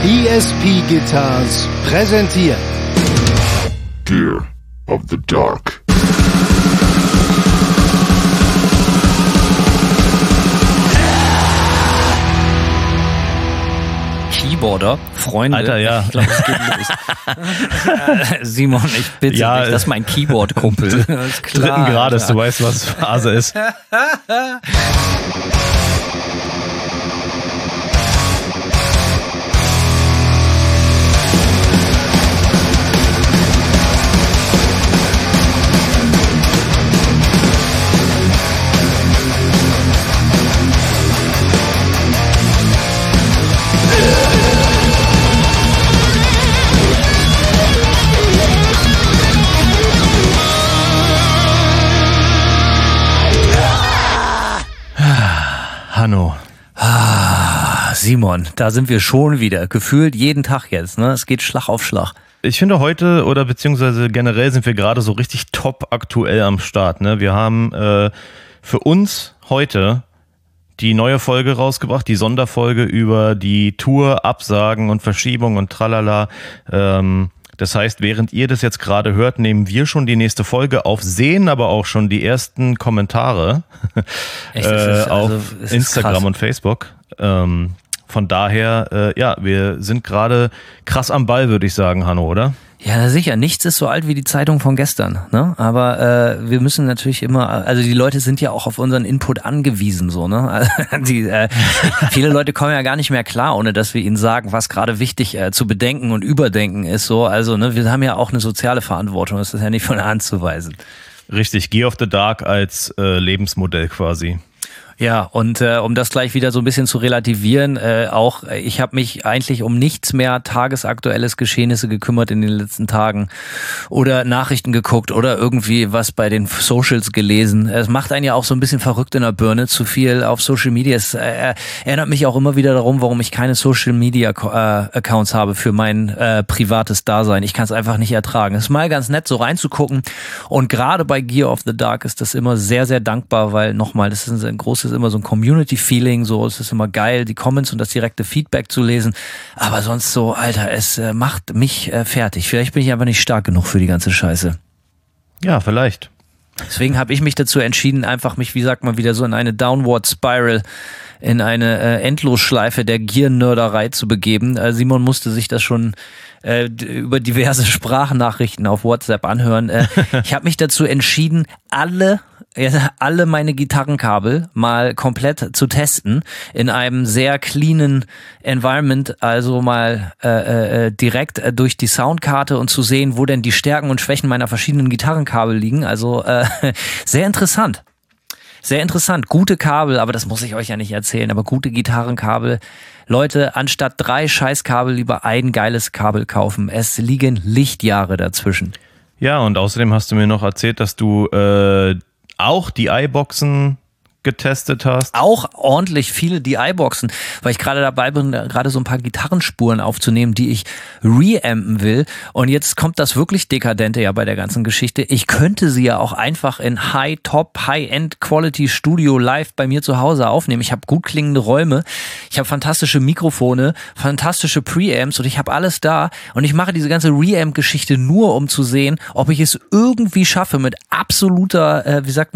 ESP Guitars präsentiert Gear of the Dark. Keyboarder, Freunde. Alter, ja. Ich glaube, es geht los. Simon, ich bitte dich, das ist mein Keyboard-Kumpel. Das ist klar, Dritten Grades, Alter. du weißt, was Phase ist. Hanno. Simon, da sind wir schon wieder. Gefühlt jeden Tag jetzt, ne? Es geht Schlag auf Schlag. Ich finde heute oder beziehungsweise generell sind wir gerade so richtig top aktuell am Start. Ne? Wir haben für uns heute die neue Folge rausgebracht, die Sonderfolge über die Tour, Absagen und Verschiebung und tralala. Das heißt, während ihr das jetzt gerade hört, nehmen wir schon die nächste Folge auf, sehen aber auch schon die ersten Kommentare auf Instagram krass. Und Facebook. Von daher, wir sind gerade krass am Ball, würde ich sagen, Hanno, oder? Ja, sicher. Nichts ist so alt wie die Zeitung von gestern, ne? Aber wir müssen natürlich immer, also die Leute sind ja auch auf unseren Input angewiesen, so, ne? Also viele Leute kommen ja gar nicht mehr klar, ohne dass wir ihnen sagen, was gerade wichtig zu bedenken und überdenken ist, so. Also, ne, wir haben ja auch eine soziale Verantwortung. Das ist ja nicht von der Hand zu weisen. Richtig, Gear of the Dark als Lebensmodell quasi. Ja, und um das gleich wieder so ein bisschen zu relativieren, ich habe mich eigentlich um nichts mehr tagesaktuelles Geschehnisse gekümmert in den letzten Tagen oder Nachrichten geguckt oder irgendwie was bei den Socials gelesen. Es macht einen ja auch so ein bisschen verrückt in der Birne, zu viel auf Social Media. Es erinnert mich auch immer wieder darum, warum ich keine Social Media Accounts habe für mein privates Dasein. Ich kann es einfach nicht ertragen. Es ist mal ganz nett, so reinzugucken, und gerade bei Gear of the Dark ist das immer sehr, sehr dankbar, weil nochmal, das ist ein großes, immer so ein Community-Feeling, so, es ist immer geil, die Comments und das direkte Feedback zu lesen, aber sonst so, Alter, es macht mich fertig. Vielleicht bin ich einfach nicht stark genug für die ganze Scheiße. Ja, vielleicht. Deswegen habe ich mich dazu entschieden, einfach mich, wie sagt man, wieder so in eine Downward Spiral, in eine Endlosschleife der Gear-Nerderei zu begeben. Simon musste sich das schon über diverse Sprachnachrichten auf WhatsApp anhören. Ich habe mich dazu entschieden, alle meine Gitarrenkabel mal komplett zu testen in einem sehr cleanen Environment, also mal direkt durch die Soundkarte und zu sehen, wo denn die Stärken und Schwächen meiner verschiedenen Gitarrenkabel liegen. Also sehr interessant. Sehr interessant. Gute Kabel, aber das muss ich euch ja nicht erzählen, aber gute Gitarrenkabel. Leute, anstatt 3 Scheißkabel lieber ein geiles Kabel kaufen. Es liegen Lichtjahre dazwischen. Ja, und außerdem hast du mir noch erzählt, dass du auch die DI-Boxen getestet hast. Auch ordentlich viele DI-Boxen, weil ich gerade dabei bin, gerade so ein paar Gitarrenspuren aufzunehmen, die ich reampen will. Und jetzt kommt das wirklich Dekadente ja bei der ganzen Geschichte. Ich könnte sie ja auch einfach in High-End-Quality-Studio live bei mir zu Hause aufnehmen. Ich habe gut klingende Räume, ich habe fantastische Mikrofone, fantastische Preamps und ich habe alles da. Und ich mache diese ganze Reamp-Geschichte nur, um zu sehen, ob ich es irgendwie schaffe, mit absoluter,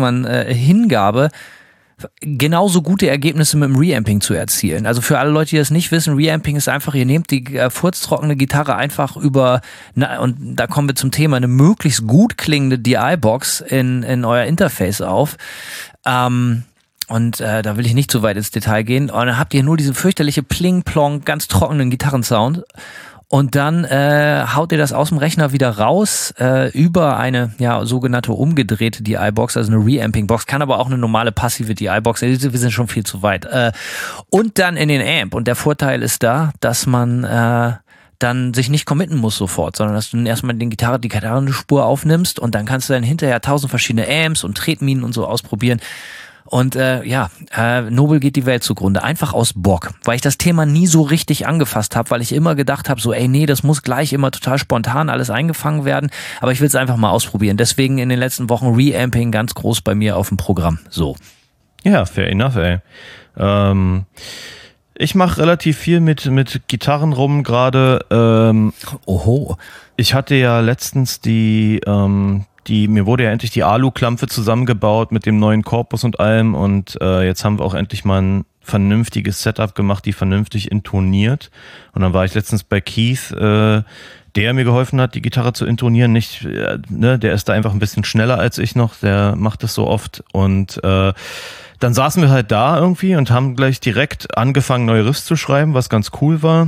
Hingabe, genauso gute Ergebnisse mit dem Reamping zu erzielen. Also für alle Leute, die das nicht wissen, Reamping ist einfach, ihr nehmt die furztrockene Gitarre einfach und da kommen wir zum Thema, eine möglichst gut klingende DI-Box in euer Interface auf. Da will ich nicht zu weit ins Detail gehen. Und dann habt ihr nur diesen fürchterliche Pling-Plong, ganz trockenen Gitarrensound. Und dann haut ihr das aus dem Rechner wieder raus über eine sogenannte umgedrehte DI-Box, also eine Reamping-Box, kann aber auch eine normale passive DI-Box, wir sind schon viel zu weit. Und dann in den Amp. Und der Vorteil ist da, dass man dann sich nicht committen muss sofort, sondern dass du erstmal die Gitarrenspur aufnimmst und dann kannst du dann hinterher 1000 verschiedene Amps und Tretminen und so ausprobieren. Und Nobel geht die Welt zugrunde. Einfach aus Bock. Weil ich das Thema nie so richtig angefasst habe, weil ich immer gedacht habe, so das muss gleich immer total spontan alles eingefangen werden. Aber ich will es einfach mal ausprobieren. Deswegen in den letzten Wochen Reamping ganz groß bei mir auf dem Programm. So. Ja, fair enough, ey. Ich mache relativ viel mit Gitarren rum gerade. Oho. Ich hatte ja letztens mir wurde ja endlich die Alu-Klampfe zusammengebaut mit dem neuen Korpus und allem und jetzt haben wir auch endlich mal ein vernünftiges Setup gemacht, die vernünftig intoniert. Und dann war ich letztens bei Keith, der mir geholfen hat, die Gitarre zu intonieren. Nicht, der ist da einfach ein bisschen schneller als ich noch, der macht das so oft und dann saßen wir halt da irgendwie und haben gleich direkt angefangen, neue Riffs zu schreiben, was ganz cool war.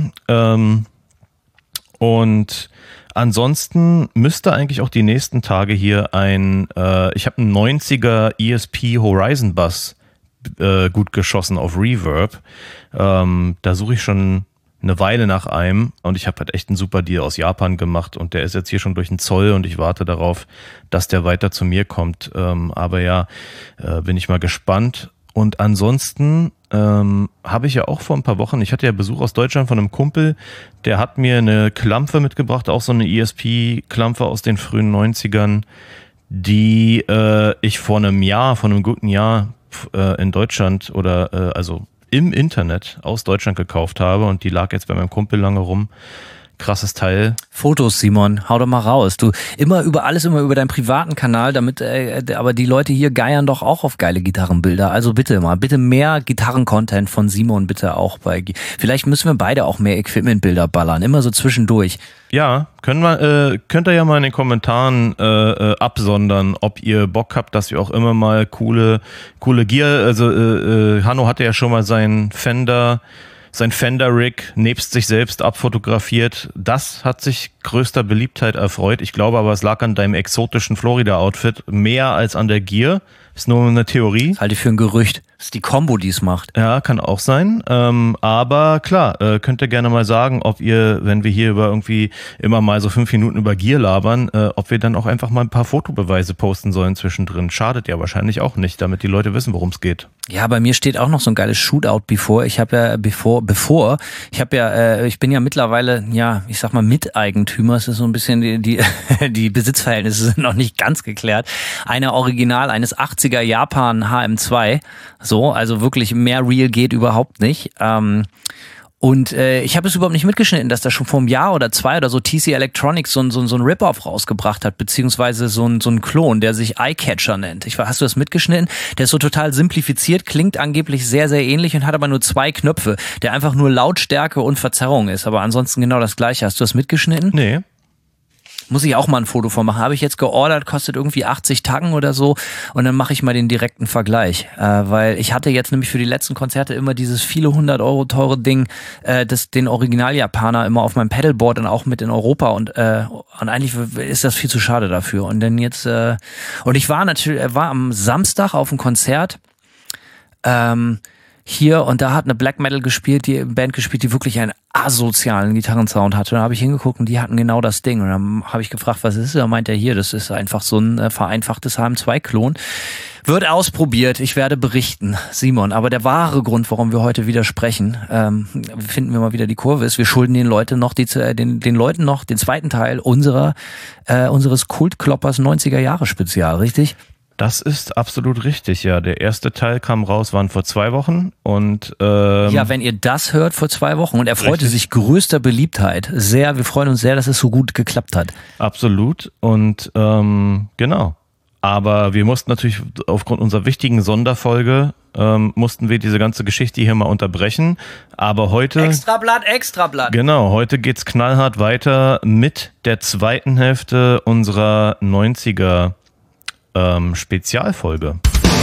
Und ansonsten müsste eigentlich auch die nächsten Tage hier ich habe einen 90er ESP Horizon Bass gut geschossen auf Reverb. Da suche ich schon eine Weile nach einem und ich habe halt echt einen super Deal aus Japan gemacht und der ist jetzt hier schon durch den Zoll und ich warte darauf, dass der weiter zu mir kommt. Aber ja, bin ich mal gespannt. Und ansonsten habe ich ja auch vor ein paar Wochen, ich hatte ja Besuch aus Deutschland von einem Kumpel, der hat mir eine Klampfe mitgebracht, auch so eine ESP-Klampfe aus den frühen 90ern, die ich vor einem guten Jahr in Deutschland oder also im Internet aus Deutschland gekauft habe und die lag jetzt bei meinem Kumpel lange rum. Krasses Teil. Fotos, Simon, hau doch mal raus. Du immer über deinen privaten Kanal, damit aber die Leute hier geiern doch auch auf geile Gitarrenbilder. Also bitte mehr Gitarren-Content von Simon bitte auch vielleicht müssen wir beide auch mehr Equipment-Bilder ballern, immer so zwischendurch. Ja, könnt ihr ja mal in den Kommentaren absondern, ob ihr Bock habt, dass wir auch immer mal coole Gear, also Hanno hatte ja schon mal sein Fender-Rig nebst sich selbst abfotografiert. Das hat sich größter Beliebtheit erfreut. Ich glaube aber, es lag an deinem exotischen Florida-Outfit mehr als an der Gear. Ist nur eine Theorie. Halte ich für ein Gerücht. Das ist die Kombo, die es macht. Ja, kann auch sein. Aber klar, könnt ihr gerne mal sagen, ob ihr, wenn wir hier über irgendwie immer mal so 5 Minuten über Gear labern, ob wir dann auch einfach mal ein paar Fotobeweise posten sollen zwischendrin. Schadet ja wahrscheinlich auch nicht, damit die Leute wissen, worum es geht. Ja, bei mir steht auch noch so ein geiles Shootout bevor. Ich bin ja mittlerweile, ja, ich sag mal Miteigentümer. Es ist so ein bisschen die Besitzverhältnisse sind noch nicht ganz geklärt. Eines 80er Japan HM2. So, also wirklich mehr Real geht überhaupt nicht. Und ich habe es überhaupt nicht mitgeschnitten, dass da schon vor einem Jahr oder 2 oder so TC Electronics so ein Rip-Off rausgebracht hat, beziehungsweise so ein Klon, der sich Eyecatcher nennt. Hast du das mitgeschnitten? Der ist so total simplifiziert, klingt angeblich sehr, sehr ähnlich und hat aber nur 2 Knöpfe, der einfach nur Lautstärke und Verzerrung ist, aber ansonsten genau das Gleiche. Hast du das mitgeschnitten? Nee. Muss ich auch mal ein Foto von machen. Habe ich jetzt geordert, kostet irgendwie 80 Tacken oder so und dann mache ich mal den direkten Vergleich. Weil ich hatte jetzt nämlich für die letzten Konzerte immer dieses viele 100 € teure Ding, den Original-Japaner immer auf meinem Pedalboard und auch mit in Europa und eigentlich ist das viel zu schade dafür. Und dann jetzt, und ich war am Samstag auf einem Konzert, hier und da hat eine Black Metal Band gespielt, die wirklich einen asozialen Gitarrensound hatte. Da habe ich hingeguckt und die hatten genau das Ding. Und dann habe ich gefragt, was ist das? Da meint er hier, das ist einfach so ein vereinfachtes HM2-Klon. Wird ausprobiert, ich werde berichten, Simon. Aber der wahre Grund, warum wir heute wieder sprechen, finden wir mal wieder die Kurve, ist, wir schulden den Leuten noch den zweiten Teil unseres Kultkloppers 90er-Jahre-Spezial, richtig? Das ist absolut richtig, ja. Der erste Teil kam raus, waren vor 2 Wochen und ja, wenn ihr das hört, vor 2 Wochen und er freute sich größter Beliebtheit. Sehr, wir freuen uns sehr, dass es so gut geklappt hat. Absolut und genau. Aber wir mussten natürlich aufgrund unserer wichtigen Sonderfolge mussten wir diese ganze Geschichte hier mal unterbrechen. Aber heute Extrablatt. Genau, heute geht's knallhart weiter mit der zweiten Hälfte unserer 90er Spezialfolge.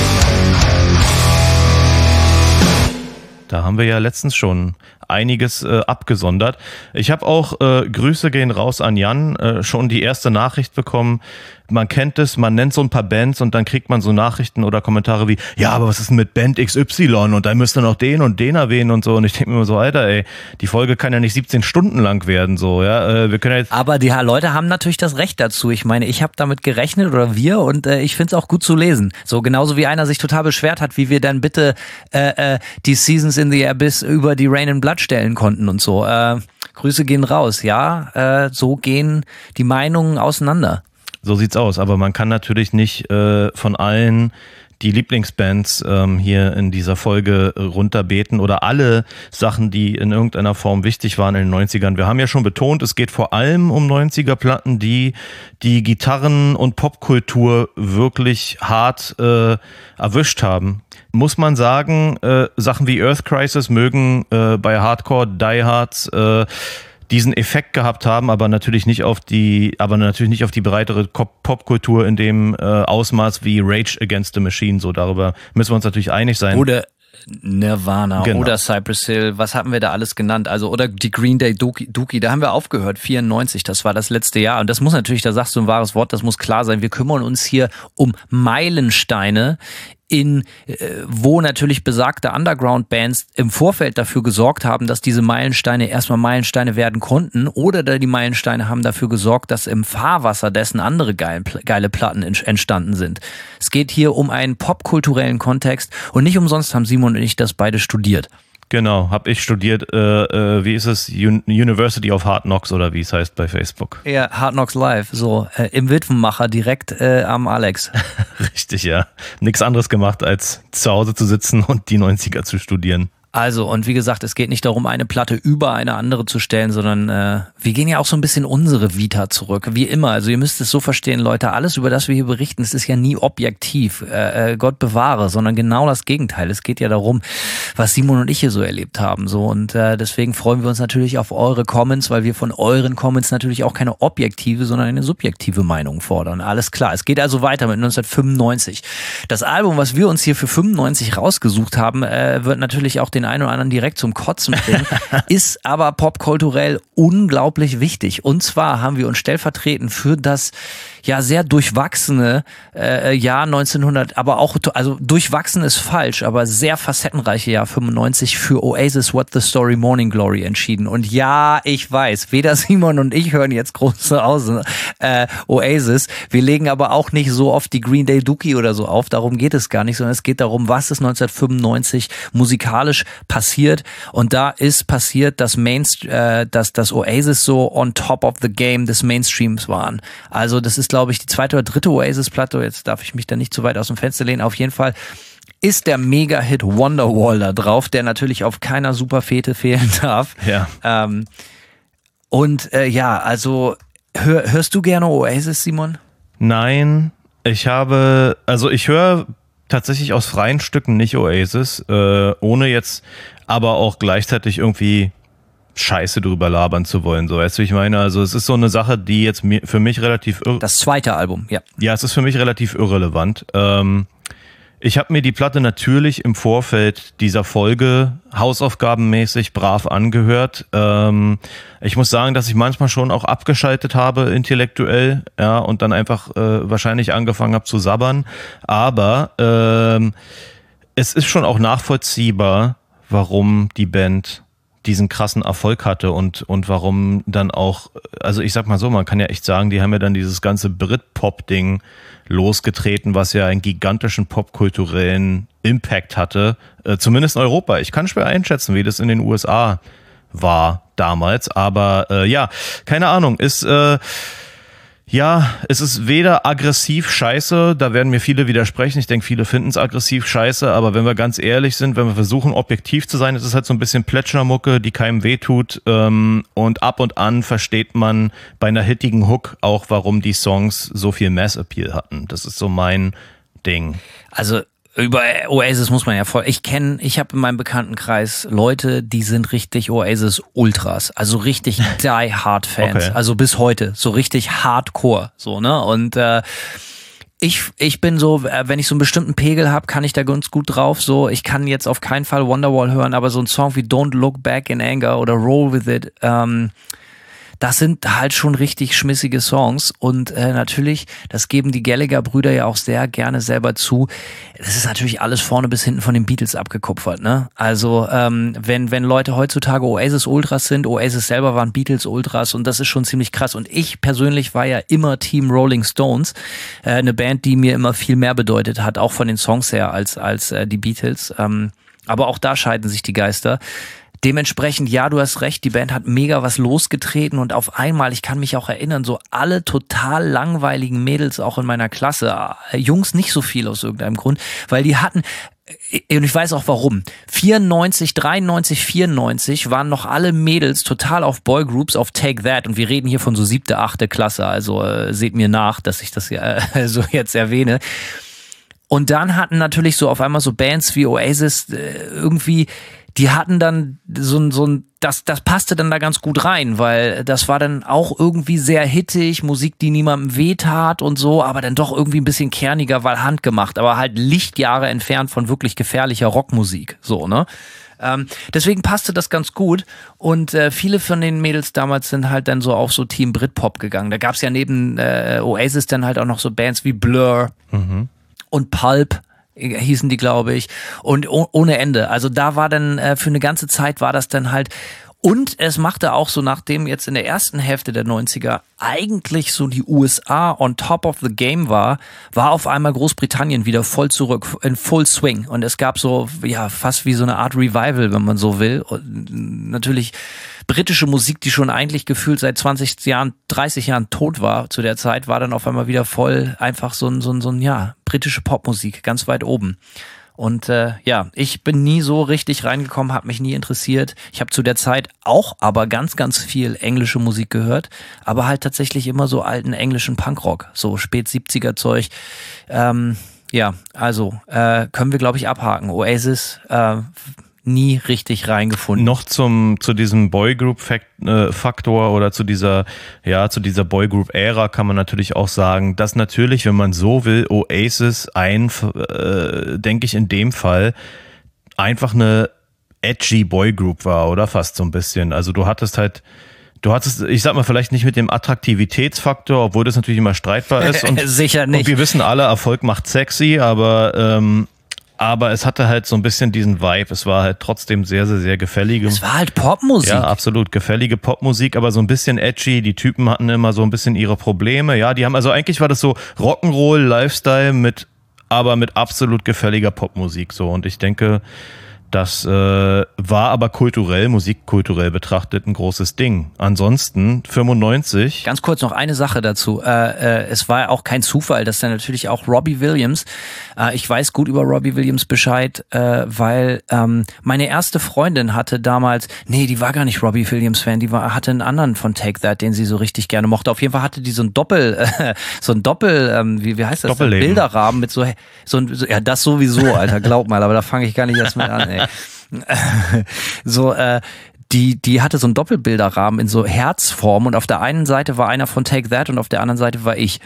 Da haben wir ja letztens schon einiges abgesondert. Ich habe auch, Grüße gehen raus an Jan, schon die erste Nachricht bekommen. Man kennt es, man nennt so ein paar Bands und dann kriegt man so Nachrichten oder Kommentare wie, ja, aber was ist denn mit Band XY und da müsst ihr noch den und den erwähnen und so. Und ich denke mir immer so, Alter, ey, die Folge kann ja nicht 17 Stunden lang werden, so, ja. Wir können ja jetzt aber die Leute haben natürlich das Recht dazu. Ich meine, ich habe damit gerechnet oder wir und ich finde es auch gut zu lesen. So genauso wie einer sich total beschwert hat, wie wir dann bitte die Seasons in the Abyss über die Rain and Blood stellen konnten und so. Grüße gehen raus, ja. So gehen die Meinungen auseinander. So sieht's aus, aber man kann natürlich nicht von allen, die Lieblingsbands hier in dieser Folge runterbeten oder alle Sachen, die in irgendeiner Form wichtig waren in den 90ern. Wir haben ja schon betont, es geht vor allem um 90er-Platten, die Gitarren- und Popkultur wirklich hart erwischt haben. Muss man sagen, Sachen wie Earth Crisis mögen bei Hardcore-Diehards diesen Effekt gehabt haben, aber natürlich nicht auf die breitere Popkultur in dem Ausmaß wie Rage Against the Machine. So, darüber müssen wir uns natürlich einig sein. Oder Nirvana Genau. oder Cypress Hill, was hatten wir da alles genannt? Also, oder die Green Day Dookie, da haben wir aufgehört, 94, das war das letzte Jahr. Und das muss natürlich, da sagst du ein wahres Wort, das muss klar sein. Wir kümmern uns hier um Meilensteine wo natürlich besagte Underground-Bands im Vorfeld dafür gesorgt haben, dass diese Meilensteine erstmal Meilensteine werden konnten, oder die Meilensteine haben dafür gesorgt, dass im Fahrwasser dessen andere geile Platten entstanden sind. Es geht hier um einen popkulturellen Kontext und nicht umsonst haben Simon und ich das beide studiert. Genau, habe ich studiert, wie ist es, University of Hard Knocks oder wie es heißt bei Facebook. Ja, Hard Knocks Live, so im Witwenmacher direkt am Alex. Richtig, ja. Nichts anderes gemacht, als zu Hause zu sitzen und die 90er zu studieren. Also, und wie gesagt, es geht nicht darum, eine Platte über eine andere zu stellen, sondern wir gehen ja auch so ein bisschen unsere Vita zurück, wie immer. Also ihr müsst es so verstehen, Leute, alles, über das wir hier berichten, es ist ja nie objektiv, Gott bewahre, sondern genau das Gegenteil. Es geht ja darum, was Simon und ich hier so erlebt haben. So, und deswegen freuen wir uns natürlich auf eure Comments, weil wir von euren Comments natürlich auch keine objektive, sondern eine subjektive Meinung fordern. Alles klar, es geht also weiter mit 1995. Das Album, was wir uns hier für 95 rausgesucht haben, wird natürlich auch den einen oder anderen direkt zum Kotzen bringen, ist aber popkulturell unglaublich wichtig. Und zwar haben wir uns stellvertretend für das ja sehr durchwachsene Jahr 1900, aber auch, also durchwachsen ist falsch, aber sehr facettenreiche Jahr 95 für Oasis What the Story Morning Glory entschieden. Und ja, ich weiß, weder Simon und ich hören jetzt große Oasis. Wir legen aber auch nicht so oft die Green Day Dookie oder so auf. Darum geht es gar nicht, sondern es geht darum, was ist 1995 musikalisch passiert. Und da ist passiert, dass das Oasis so on top of the game des Mainstreams waren. Also das ist, glaube ich, die zweite oder dritte Oasis-Platte. Jetzt darf ich mich da nicht zu weit aus dem Fenster lehnen. Auf jeden Fall ist der Mega-Hit Wonderwall da drauf, der natürlich auf keiner Superfete fehlen darf. Ja. Also hörst du gerne Oasis, Simon? Nein, ich höre tatsächlich aus freien Stücken nicht Oasis, ohne jetzt aber auch gleichzeitig irgendwie Scheiße drüber labern zu wollen. So, weißt du, ich meine, also es ist so eine Sache, die jetzt für mich relativ Das zweite Album, ja. Ja, es ist für mich relativ irrelevant. Ich habe mir die Platte natürlich im Vorfeld dieser Folge hausaufgabenmäßig brav angehört. Ich muss sagen, dass ich manchmal schon auch abgeschaltet habe intellektuell, ja, und dann einfach wahrscheinlich angefangen habe zu sabbern. Aber es ist schon auch nachvollziehbar, warum die Band diesen krassen Erfolg hatte und warum dann auch, also ich sag mal so, man kann ja echt sagen, die haben ja dann dieses ganze Brit-Pop-Ding losgetreten, was ja einen gigantischen popkulturellen Impact hatte, zumindest in Europa. Ich kann schwer einschätzen, wie das in den USA war damals, aber keine Ahnung, es ist weder aggressiv scheiße, da werden mir viele widersprechen, ich denke, viele finden es aggressiv scheiße, aber wenn wir ganz ehrlich sind, wenn wir versuchen, objektiv zu sein, ist es halt so ein bisschen Plätschermucke, die keinem wehtut, und ab und an versteht man bei einer hittigen Hook auch, warum die Songs so viel Mass-Appeal hatten. Das ist so mein Ding. Also über Oasis muss man ja ich habe in meinem Bekanntenkreis Leute, die sind richtig Oasis-Ultras, also richtig Die-Hard-Fans, Okay. Also bis heute, so richtig Hardcore, so, ne, und ich bin so, wenn ich so einen bestimmten Pegel habe, kann ich da ganz gut drauf, so, ich kann jetzt auf keinen Fall Wonderwall hören, aber so ein Song wie Don't Look Back in Anger oder Roll With It, das sind halt schon richtig schmissige Songs und natürlich, das geben die Gallagher-Brüder ja auch sehr gerne selber zu, das ist natürlich alles vorne bis hinten von den Beatles abgekupfert, ne? Also wenn Leute heutzutage Oasis-Ultras sind, Oasis selber waren Beatles-Ultras und das ist schon ziemlich krass und ich persönlich war ja immer Team Rolling Stones, eine Band, die mir immer viel mehr bedeutet hat, auch von den Songs her als die Beatles, aber auch da scheiden sich die Geister. Dementsprechend, ja, du hast recht, die Band hat mega was losgetreten und auf einmal, ich kann mich auch erinnern, so alle total langweiligen Mädels auch in meiner Klasse, Jungs nicht so viel aus irgendeinem Grund, weil die hatten, und ich weiß auch warum, 94, 93, 94 waren noch alle Mädels total auf Boygroups, auf Take That und wir reden hier von so 7., 8. Klasse, also seht mir nach, dass ich das ja so jetzt erwähne. Und dann hatten natürlich so auf einmal so Bands wie Oasis irgendwie, die hatten dann das passte dann da ganz gut rein, weil das war dann auch irgendwie sehr hittig, Musik, die niemandem wehtat und so, aber dann doch irgendwie ein bisschen kerniger, weil handgemacht, aber halt Lichtjahre entfernt von wirklich gefährlicher Rockmusik, so, ne? Deswegen passte das ganz gut und viele von den Mädels damals sind halt dann so auf so Team Britpop gegangen. Da gab's ja neben Oasis dann halt auch noch so Bands wie Blur und Pulp hießen die, glaube ich, und ohne Ende. Also da war dann für eine ganze Zeit war das dann halt, und es machte auch so, nachdem jetzt in der ersten Hälfte der 90er eigentlich so die USA on top of the game war auf einmal Großbritannien wieder voll zurück, in Full Swing. Und es gab so, ja, fast wie so eine Art Revival, wenn man so will. Und natürlich britische Musik, die schon eigentlich gefühlt seit 20 Jahren, 30 Jahren tot war zu der Zeit, war dann auf einmal wieder voll einfach so ein ja, britische Popmusik, ganz weit oben. Und ja, ich bin nie so richtig reingekommen, habe mich nie interessiert. Ich habe zu der Zeit auch aber ganz, ganz viel englische Musik gehört, aber halt tatsächlich immer so alten englischen Punkrock, so spät 70er Zeug. Ja, also können wir, glaube ich, abhaken. Oasis, nie richtig reingefunden. Noch zu diesem Boygroup-Faktor oder zu dieser Boygroup-Ära kann man natürlich auch sagen, dass natürlich, wenn man so will, Oasis denke ich in dem Fall, einfach eine edgy Boygroup war, oder fast so ein bisschen. Also du hattest, ich sag mal, vielleicht nicht mit dem Attraktivitätsfaktor, obwohl das natürlich immer streitbar ist. Und, sicher nicht. Und wir wissen alle, Erfolg macht sexy, aber es hatte halt so ein bisschen diesen Vibe. Es war halt trotzdem sehr, sehr, sehr gefällige. Es war halt Popmusik. Ja, absolut. Gefällige Popmusik, aber so ein bisschen edgy. Die Typen hatten immer so ein bisschen ihre Probleme. Ja, also eigentlich war das so Rock'n'Roll, Lifestyle aber mit absolut gefälliger Popmusik. So. Und ich denke, das war aber musikkulturell betrachtet ein großes Ding. Ansonsten 95. Ganz kurz noch eine Sache dazu. Es war auch kein Zufall, dass dann natürlich auch Robbie Williams, ich weiß gut über Robbie Williams Bescheid, weil meine erste Freundin hatte damals, die war gar nicht Robbie Williams Fan, hatte einen anderen von Take That, den sie so richtig gerne mochte. Auf jeden Fall hatte die so ein Doppel, wie heißt das? Doppelleben. Bilderrahmen mit ja, das sowieso, Alter, glaub mal, aber da fange ich gar nicht erst mit an, ey. Die hatte so einen Doppelbilderrahmen in so Herzform und auf der einen Seite war einer von Take That und auf der anderen Seite war ich.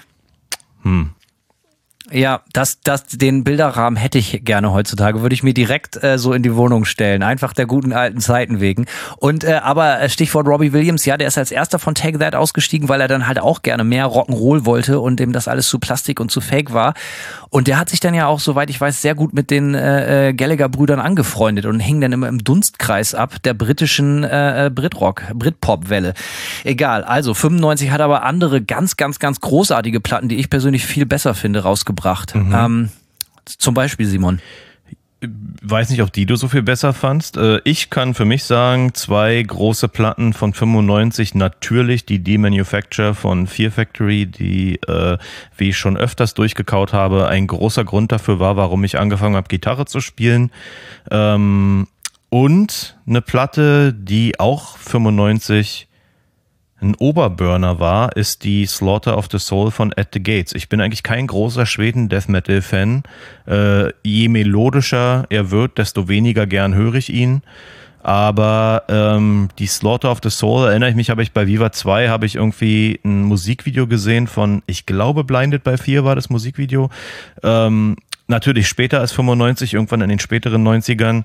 Ja, den Bilderrahmen hätte ich gerne heutzutage, würde ich mir direkt so in die Wohnung stellen, einfach der guten alten Zeiten wegen. Und aber Stichwort Robbie Williams, ja, der ist als erster von Take That ausgestiegen, weil er dann halt auch gerne mehr Rock'n'Roll wollte und dem das alles zu Plastik und zu Fake war. Und der hat sich dann ja auch, soweit ich weiß, sehr gut mit den Gallagher-Brüdern angefreundet und hing dann immer im Dunstkreis ab der britischen Britpop-Welle. Egal, also 95 hat aber andere ganz, ganz, ganz großartige Platten, die ich persönlich viel besser finde, rausgebracht. Zum Beispiel, Simon. Weiß nicht, ob du so viel besser fandst. Ich kann für mich sagen, 2 große Platten von 95, natürlich die Demanufacture von Fear Factory, die, wie ich schon öfters durchgekaut habe, ein großer Grund dafür war, warum ich angefangen habe, Gitarre zu spielen. Und eine Platte, die auch 95 ein Oberburner war, ist die Slaughter of the Soul von At the Gates. Ich bin eigentlich kein großer Schweden-Death-Metal-Fan. Je melodischer er wird, desto weniger gern höre ich ihn. Aber die Slaughter of the Soul, erinnere ich mich, habe ich bei Viva 2 habe ich irgendwie ein Musikvideo gesehen von, ich glaube Blinded by Fear war das Musikvideo. Natürlich später als 95, irgendwann in den späteren 90ern.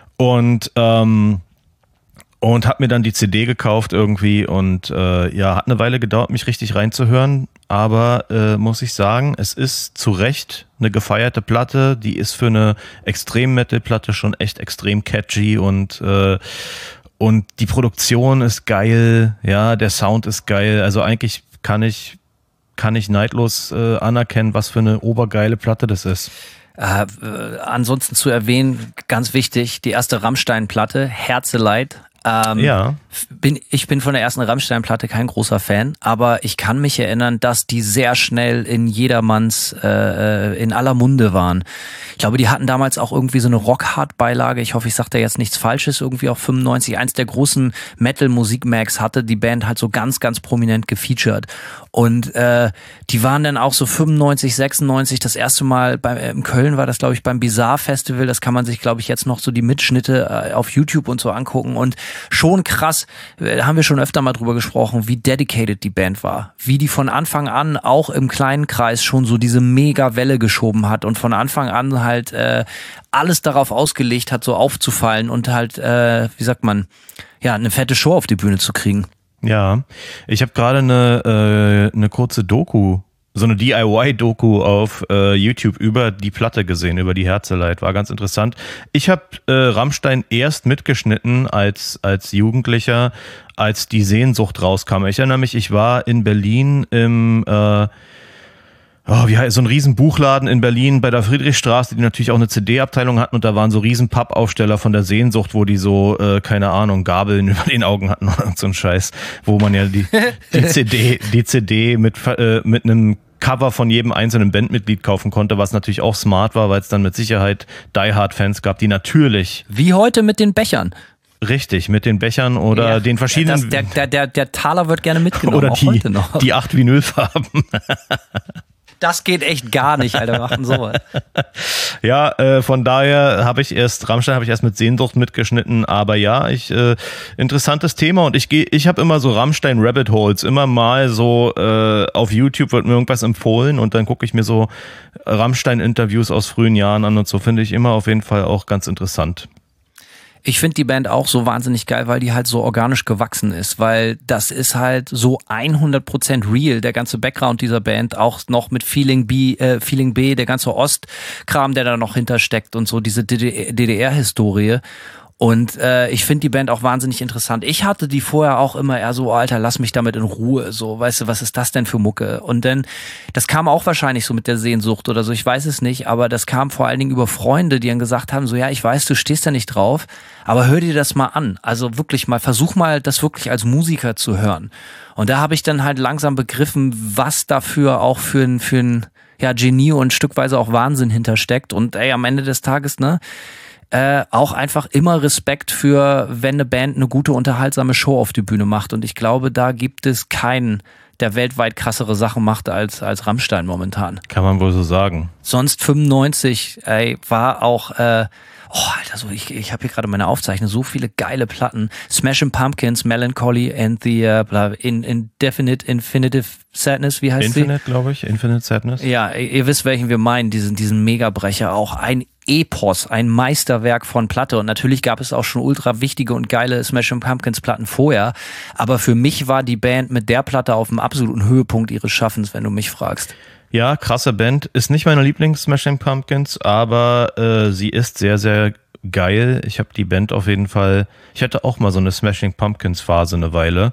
Und habe mir dann die CD gekauft irgendwie und hat eine Weile gedauert, mich richtig reinzuhören. Aber muss ich sagen, es ist zu Recht eine gefeierte Platte. Die ist für eine Extrem-Metal-Platte schon echt extrem catchy und die Produktion ist geil. Ja, der Sound ist geil. Also eigentlich kann ich neidlos anerkennen, was für eine obergeile Platte das ist. Ansonsten zu erwähnen, ganz wichtig, die erste Rammstein-Platte, Herzeleid. Ich bin von der ersten Rammstein-Platte kein großer Fan, aber ich kann mich erinnern, dass die sehr schnell in jedermanns, in aller Munde waren. Ich glaube, die hatten damals auch irgendwie so eine Rock-Hard-Beilage. Ich hoffe, ich sage da jetzt nichts Falsches. Irgendwie auch 95. Eins der großen Metal-Musik-Mags hatte die Band halt so ganz, ganz prominent gefeatured. Und die waren dann auch so 95, 96 das erste Mal in Köln war das, glaube ich, beim Bizarre Festival. Das kann man sich, glaube ich, jetzt noch so die Mitschnitte auf YouTube und so angucken. Und schon krass, da haben wir schon öfter mal drüber gesprochen, wie dedicated die Band war. Wie die von Anfang an auch im kleinen Kreis schon so diese mega Welle geschoben hat und von Anfang an halt alles darauf ausgelegt hat, so aufzufallen und halt, wie sagt man, ja, eine fette Show auf die Bühne zu kriegen. Ja, ich habe gerade eine kurze Doku, so eine DIY-Doku auf YouTube über die Platte gesehen, über die Herzeleid. War ganz interessant. Ich habe Rammstein erst mitgeschnitten als Jugendlicher, als die Sehnsucht rauskam. Ich erinnere mich, ich war in Berlin im so ein riesen Buchladen in Berlin bei der Friedrichstraße, die natürlich auch eine CD-Abteilung hatten, und da waren so riesen Pappaufsteller von der Sehnsucht, wo die so, keine Ahnung, Gabeln über den Augen hatten oder so ein Scheiß, wo man ja die CD mit einem Cover von jedem einzelnen Bandmitglied kaufen konnte, was natürlich auch smart war, weil es dann mit Sicherheit Die-Hard-Fans gab, die natürlich... Wie heute mit den Bechern. Richtig, mit den Bechern oder den verschiedenen... Der Taler wird gerne mitgenommen, oder auch heute noch. Die 8 Vinylfarben. Das geht echt gar nicht, Alter, machen sowas. Ja, von daher habe ich erst mit Sehnsucht mitgeschnitten, aber ja, interessantes Thema, und ich habe immer so Rammstein Rabbit Holes, immer mal so auf YouTube wird mir irgendwas empfohlen und dann gucke ich mir so Rammstein Interviews aus frühen Jahren an und so, finde ich immer auf jeden Fall auch ganz interessant. Ich finde die Band auch so wahnsinnig geil, weil die halt so organisch gewachsen ist, weil das ist halt so 100% real, der ganze Background dieser Band, auch noch mit Feeling B, der ganze Ostkram, der da noch hintersteckt und so diese DDR-Historie. Und ich finde die Band auch wahnsinnig interessant. Ich hatte die vorher auch immer eher so, Alter, lass mich damit in Ruhe, so, weißt du, was ist das denn für Mucke? Und dann, das kam auch wahrscheinlich so mit der Sehnsucht oder so, ich weiß es nicht, aber das kam vor allen Dingen über Freunde, die dann gesagt haben, so, ja, ich weiß, du stehst da nicht drauf, aber hör dir das mal an. Also wirklich mal, versuch mal, das wirklich als Musiker zu hören. Und da habe ich dann halt langsam begriffen, was dafür auch für ein Genie und stückweise auch Wahnsinn hintersteckt. Und ey, am Ende des Tages, ne, auch einfach immer Respekt für, wenn eine Band eine gute, unterhaltsame Show auf die Bühne macht. Und ich glaube, da gibt es keinen, der weltweit krassere Sachen macht als Rammstein momentan. Kann man wohl so sagen. Sonst 95, war auch, Alter, so ich habe hier gerade meine Aufzeichnung, so viele geile Platten. Smashing Pumpkins, Melancholy and the Infinitive Sadness, wie heißt Infinite, glaube ich, Infinite Sadness. Ja, ihr wisst, welchen wir meinen, diesen Megabrecher, auch ein Epos, ein Meisterwerk von Platte, und natürlich gab es auch schon ultra wichtige und geile Smashing Pumpkins Platten vorher, aber für mich war die Band mit der Platte auf dem absoluten Höhepunkt ihres Schaffens, wenn du mich fragst. Ja, krasse Band, ist nicht meine Lieblings-Smashing Pumpkins, aber sie ist sehr, sehr geil. Ich habe die Band auf jeden Fall, ich hatte auch mal so eine Smashing Pumpkins Phase eine Weile,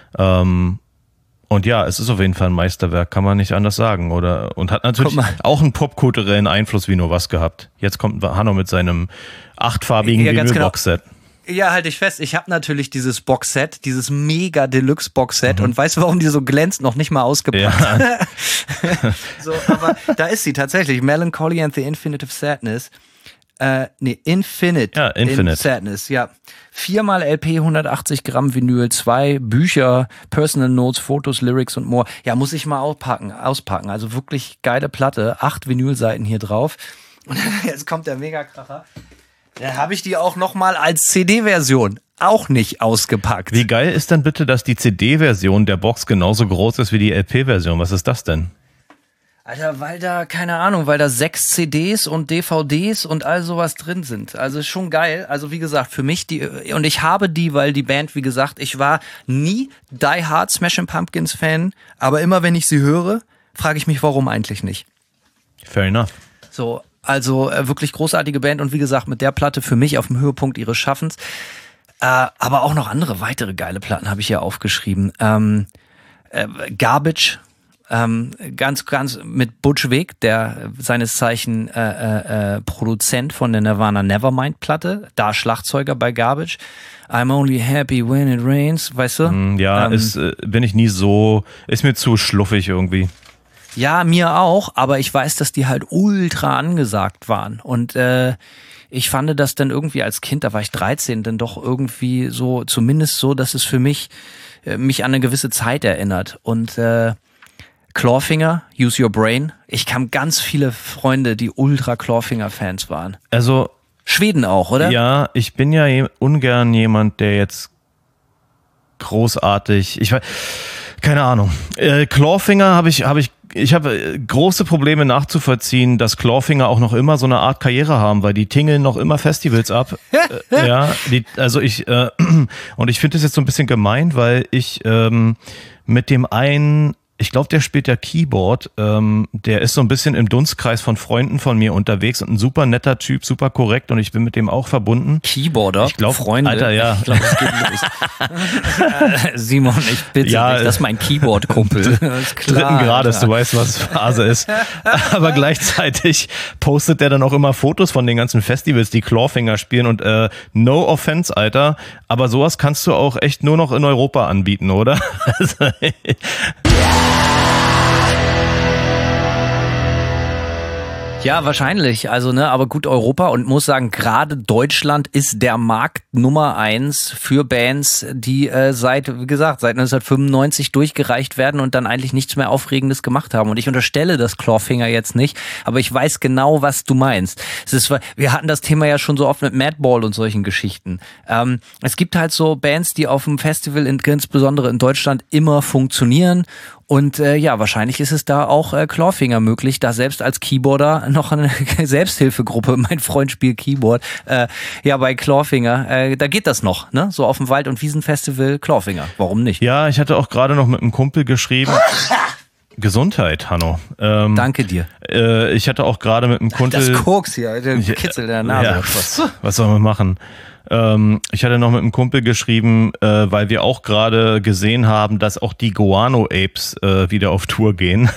und ja, es ist auf jeden Fall ein Meisterwerk, kann man nicht anders sagen, oder? Und hat natürlich auch einen popkulturellen Einfluss wie nur was gehabt. Jetzt kommt Hanno mit seinem 8-farbigen Vinyl-Boxset. Genau. Ja, halt dich fest. Ich habe natürlich dieses Boxset, dieses mega Deluxe Boxset, und weißt du, warum die so glänzt? Noch nicht mal ausgepackt. Ja. So, aber da ist sie tatsächlich. Melancholy and the Infinitive Sadness. Infinite. Ja, Infinite. Sadness, ja. 4x LP, 180 Gramm Vinyl, 2 Bücher, Personal Notes, Fotos, Lyrics und more. Ja, muss ich mal auspacken. Also wirklich geile Platte. 8 Vinylseiten hier drauf. Und jetzt kommt der Megakracher. Dann habe ich die auch nochmal als CD-Version auch nicht ausgepackt. Wie geil ist denn bitte, dass die CD-Version der Box genauso groß ist wie die LP-Version? Was ist das denn? Alter, weil da 6 CDs und DVDs und all sowas drin sind. Also ist schon geil. Also wie gesagt, für mich und ich habe die, weil die Band, wie gesagt, ich war nie Die Hard Smashing Pumpkins Fan, aber immer wenn ich sie höre, frage ich mich, warum eigentlich nicht. Fair enough. So, also wirklich großartige Band, und wie gesagt, mit der Platte für mich auf dem Höhepunkt ihres Schaffens. Aber auch noch weitere geile Platten habe ich hier aufgeschrieben. Garbage Ganz mit Butch Vig, der seines Zeichen Produzent von der Nirvana Nevermind-Platte, da Schlagzeuger bei Garbage. I'm only happy when it rains, weißt du? Ja, bin ich nie so, ist mir zu schluffig irgendwie. Ja, mir auch, aber ich weiß, dass die halt ultra angesagt waren und ich fand das dann irgendwie als Kind, da war ich 13, dann doch irgendwie so, zumindest so, dass es für mich an eine gewisse Zeit erinnert und Clawfinger, Use Your Brain. Ich kam ganz viele Freunde, die ultra Clawfinger-Fans waren. Also Schweden auch, oder? ja, ich bin ja ungern jemand, der jetzt großartig, keine Ahnung. Clawfinger habe ich große Probleme nachzuvollziehen, dass Clawfinger auch noch immer so eine Art Karriere haben, weil die tingeln noch immer Festivals ab. Und ich finde das jetzt so ein bisschen gemein, weil ich mit dem einen, ich glaube, der spielt ja Keyboard, der ist so ein bisschen im Dunstkreis von Freunden von mir unterwegs und ein super netter Typ, super korrekt und ich bin mit dem auch verbunden. Keyboarder? Ich glaube, Freunde. Alter, ja. Ich glaube, es geht los. Simon, ich bitte dich, das ist mein Keyboard-Kumpel. Dritten Grades, du weißt, was Phase ist. Aber gleichzeitig postet der dann auch immer Fotos von den ganzen Festivals, die Clawfinger spielen und no offense, Alter, aber sowas kannst du auch echt nur noch in Europa anbieten, oder? Ja, wahrscheinlich. Also, aber gut, Europa und muss sagen, gerade Deutschland ist der Markt Nummer 1 für Bands, die seit 1995 durchgereicht werden und dann eigentlich nichts mehr Aufregendes gemacht haben. Und ich unterstelle das Clawfinger jetzt nicht, aber ich weiß genau, was du meinst. Wir hatten das Thema ja schon so oft mit Madball und solchen Geschichten. Es gibt halt so Bands, die auf dem Festival, insbesondere in Deutschland, immer funktionieren. Und wahrscheinlich ist es da auch Clawfinger möglich, da selbst als Keyboarder noch eine Selbsthilfegruppe, mein Freund spielt Keyboard, bei Clawfinger, da geht das noch, ne? So auf dem Wald- und Wiesenfestival Clawfinger, warum nicht? Ja, ich hatte auch gerade noch mit einem Kumpel geschrieben. Gesundheit, Hanno. Danke dir. Ich hatte auch gerade mit einem Kumpel... Das Koks hier, der Kitzel der Nase. Ja, was soll man machen? Ich hatte noch mit einem Kumpel geschrieben, weil wir auch gerade gesehen haben, dass auch die Guano Apes wieder auf Tour gehen.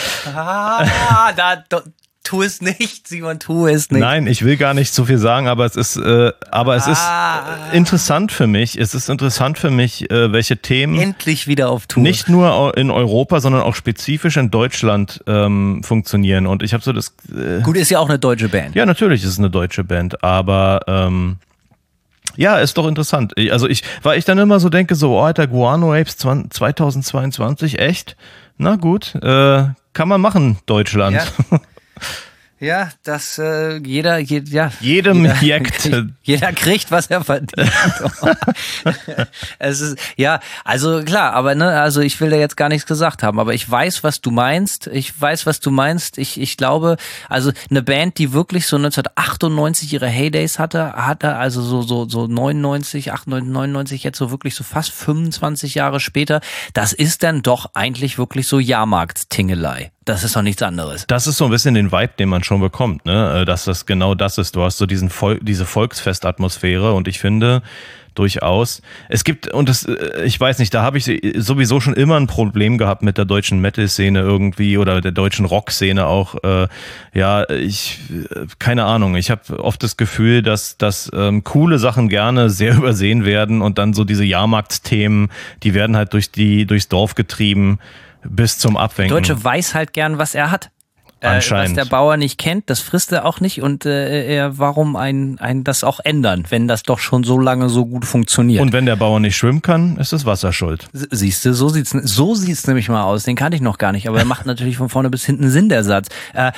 Tu es nicht, Simon, tu es nicht. Nein, ich will gar nicht so viel sagen, aber es ist interessant für mich. Es ist interessant für mich, welche Themen endlich wieder auf Tour. Nicht nur in Europa, sondern auch spezifisch in Deutschland funktionieren. Und ich habe so das. Gut, ist ja auch eine deutsche Band. Ja, natürlich ist es eine deutsche Band, aber ja, ist doch interessant. Weil ich dann immer so denke, so, Alter, Guano Apes 2022, echt? Na gut, kann man machen, Deutschland. Ja. Ja, das jeder kriegt, was er verdient. Es ist also klar, aber also ich will da jetzt gar nichts gesagt haben, aber ich weiß, was du meinst. Ich Ich glaube, also eine Band, die wirklich so 1998 ihre Heydays hatte also so 99, 98, 99 jetzt so wirklich so fast 25 Jahre später, das ist dann doch eigentlich wirklich so Jahrmarkt-Tingelei. Das ist doch nichts anderes. Das ist so ein bisschen den Vibe, den man schon bekommt, ne? Dass das genau das ist. Du hast so diese Volksfestatmosphäre und ich finde durchaus, es gibt, und das, ich weiß nicht, da habe ich sowieso schon immer ein Problem gehabt mit der deutschen Metal-Szene irgendwie oder der deutschen Rock-Szene auch. Keine Ahnung, ich habe oft das Gefühl, dass coole Sachen gerne sehr übersehen werden und dann so diese Jahrmarktsthemen, die werden halt durchs Dorf getrieben. Bis zum Abwinken. Der Deutsche weiß halt gern, was er hat. Anscheinend. Was der Bauer nicht kennt, das frisst er auch nicht und warum das auch ändern, wenn das doch schon so lange so gut funktioniert. Und wenn der Bauer nicht schwimmen kann, ist das Wasser schuld. Siehst du, so sieht's nämlich mal aus. Den kannte ich noch gar nicht, aber er macht natürlich von vorne bis hinten Sinn, der Satz.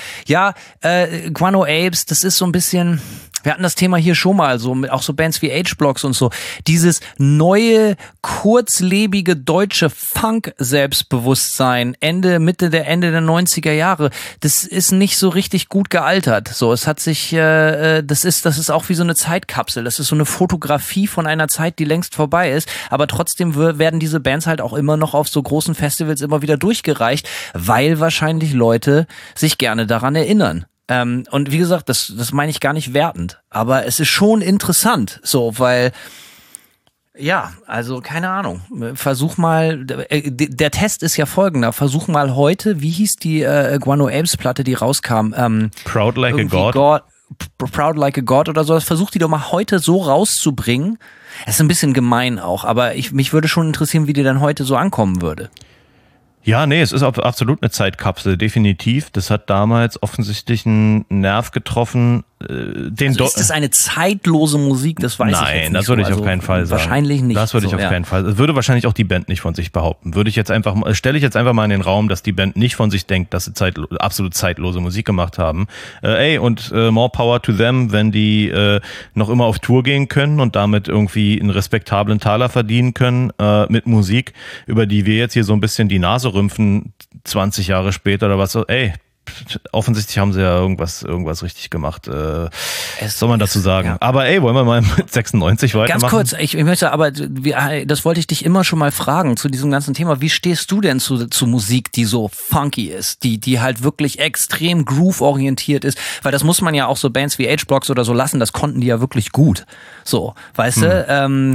Guano Apes, das ist so ein bisschen... Wir hatten das Thema hier schon mal, auch so Bands wie H-Blocks und so. Dieses neue, kurzlebige deutsche Funk-Selbstbewusstsein Mitte der 90er Jahre, das ist nicht so richtig gut gealtert. So, es hat sich, das ist auch wie so eine Zeitkapsel. Das ist so eine Fotografie von einer Zeit, die längst vorbei ist. Aber trotzdem werden diese Bands halt auch immer noch auf so großen Festivals immer wieder durchgereicht, weil wahrscheinlich Leute sich gerne daran erinnern. Und wie gesagt, das meine ich gar nicht wertend, aber es ist schon interessant, so, weil Ja, also keine Ahnung. Versuch mal, der Test ist ja folgender. Versuch mal heute, wie hieß die Guano Apes Platte, die rauskam? Proud Like a God. Proud Like a God oder so. Versuch die doch mal heute so rauszubringen. Es ist ein bisschen gemein auch, aber mich würde schon interessieren, wie die dann heute so ankommen würde. Ja, nee, es ist absolut eine Zeitkapsel, definitiv. Das hat damals offensichtlich einen Nerv getroffen. Ist das eine zeitlose Musik? Das weiß ich jetzt nicht. Nein, das würde ich auf keinen Fall sagen. Wahrscheinlich nicht. Das würde ich auf keinen Fall. Das würde wahrscheinlich auch die Band nicht von sich behaupten. Stelle ich jetzt einfach mal in den Raum, dass die Band nicht von sich denkt, dass sie absolut zeitlose Musik gemacht haben. More power to them, wenn die noch immer auf Tour gehen können und damit irgendwie einen respektablen Taler verdienen können mit Musik, über die wir jetzt hier so ein bisschen die Nase rümpfen, 20 Jahre später oder was. Offensichtlich haben sie ja irgendwas richtig gemacht. Soll man dazu sagen? Ja. Aber wollen wir mal mit 96 weitermachen? Ganz kurz, ich möchte aber, das wollte ich dich immer schon mal fragen zu diesem ganzen Thema. Wie stehst du denn zu Musik, die so funky ist, die halt wirklich extrem groove-orientiert ist? Weil das muss man ja auch so Bands wie H-Blocks oder so lassen, das konnten die ja wirklich gut. So, weißt du?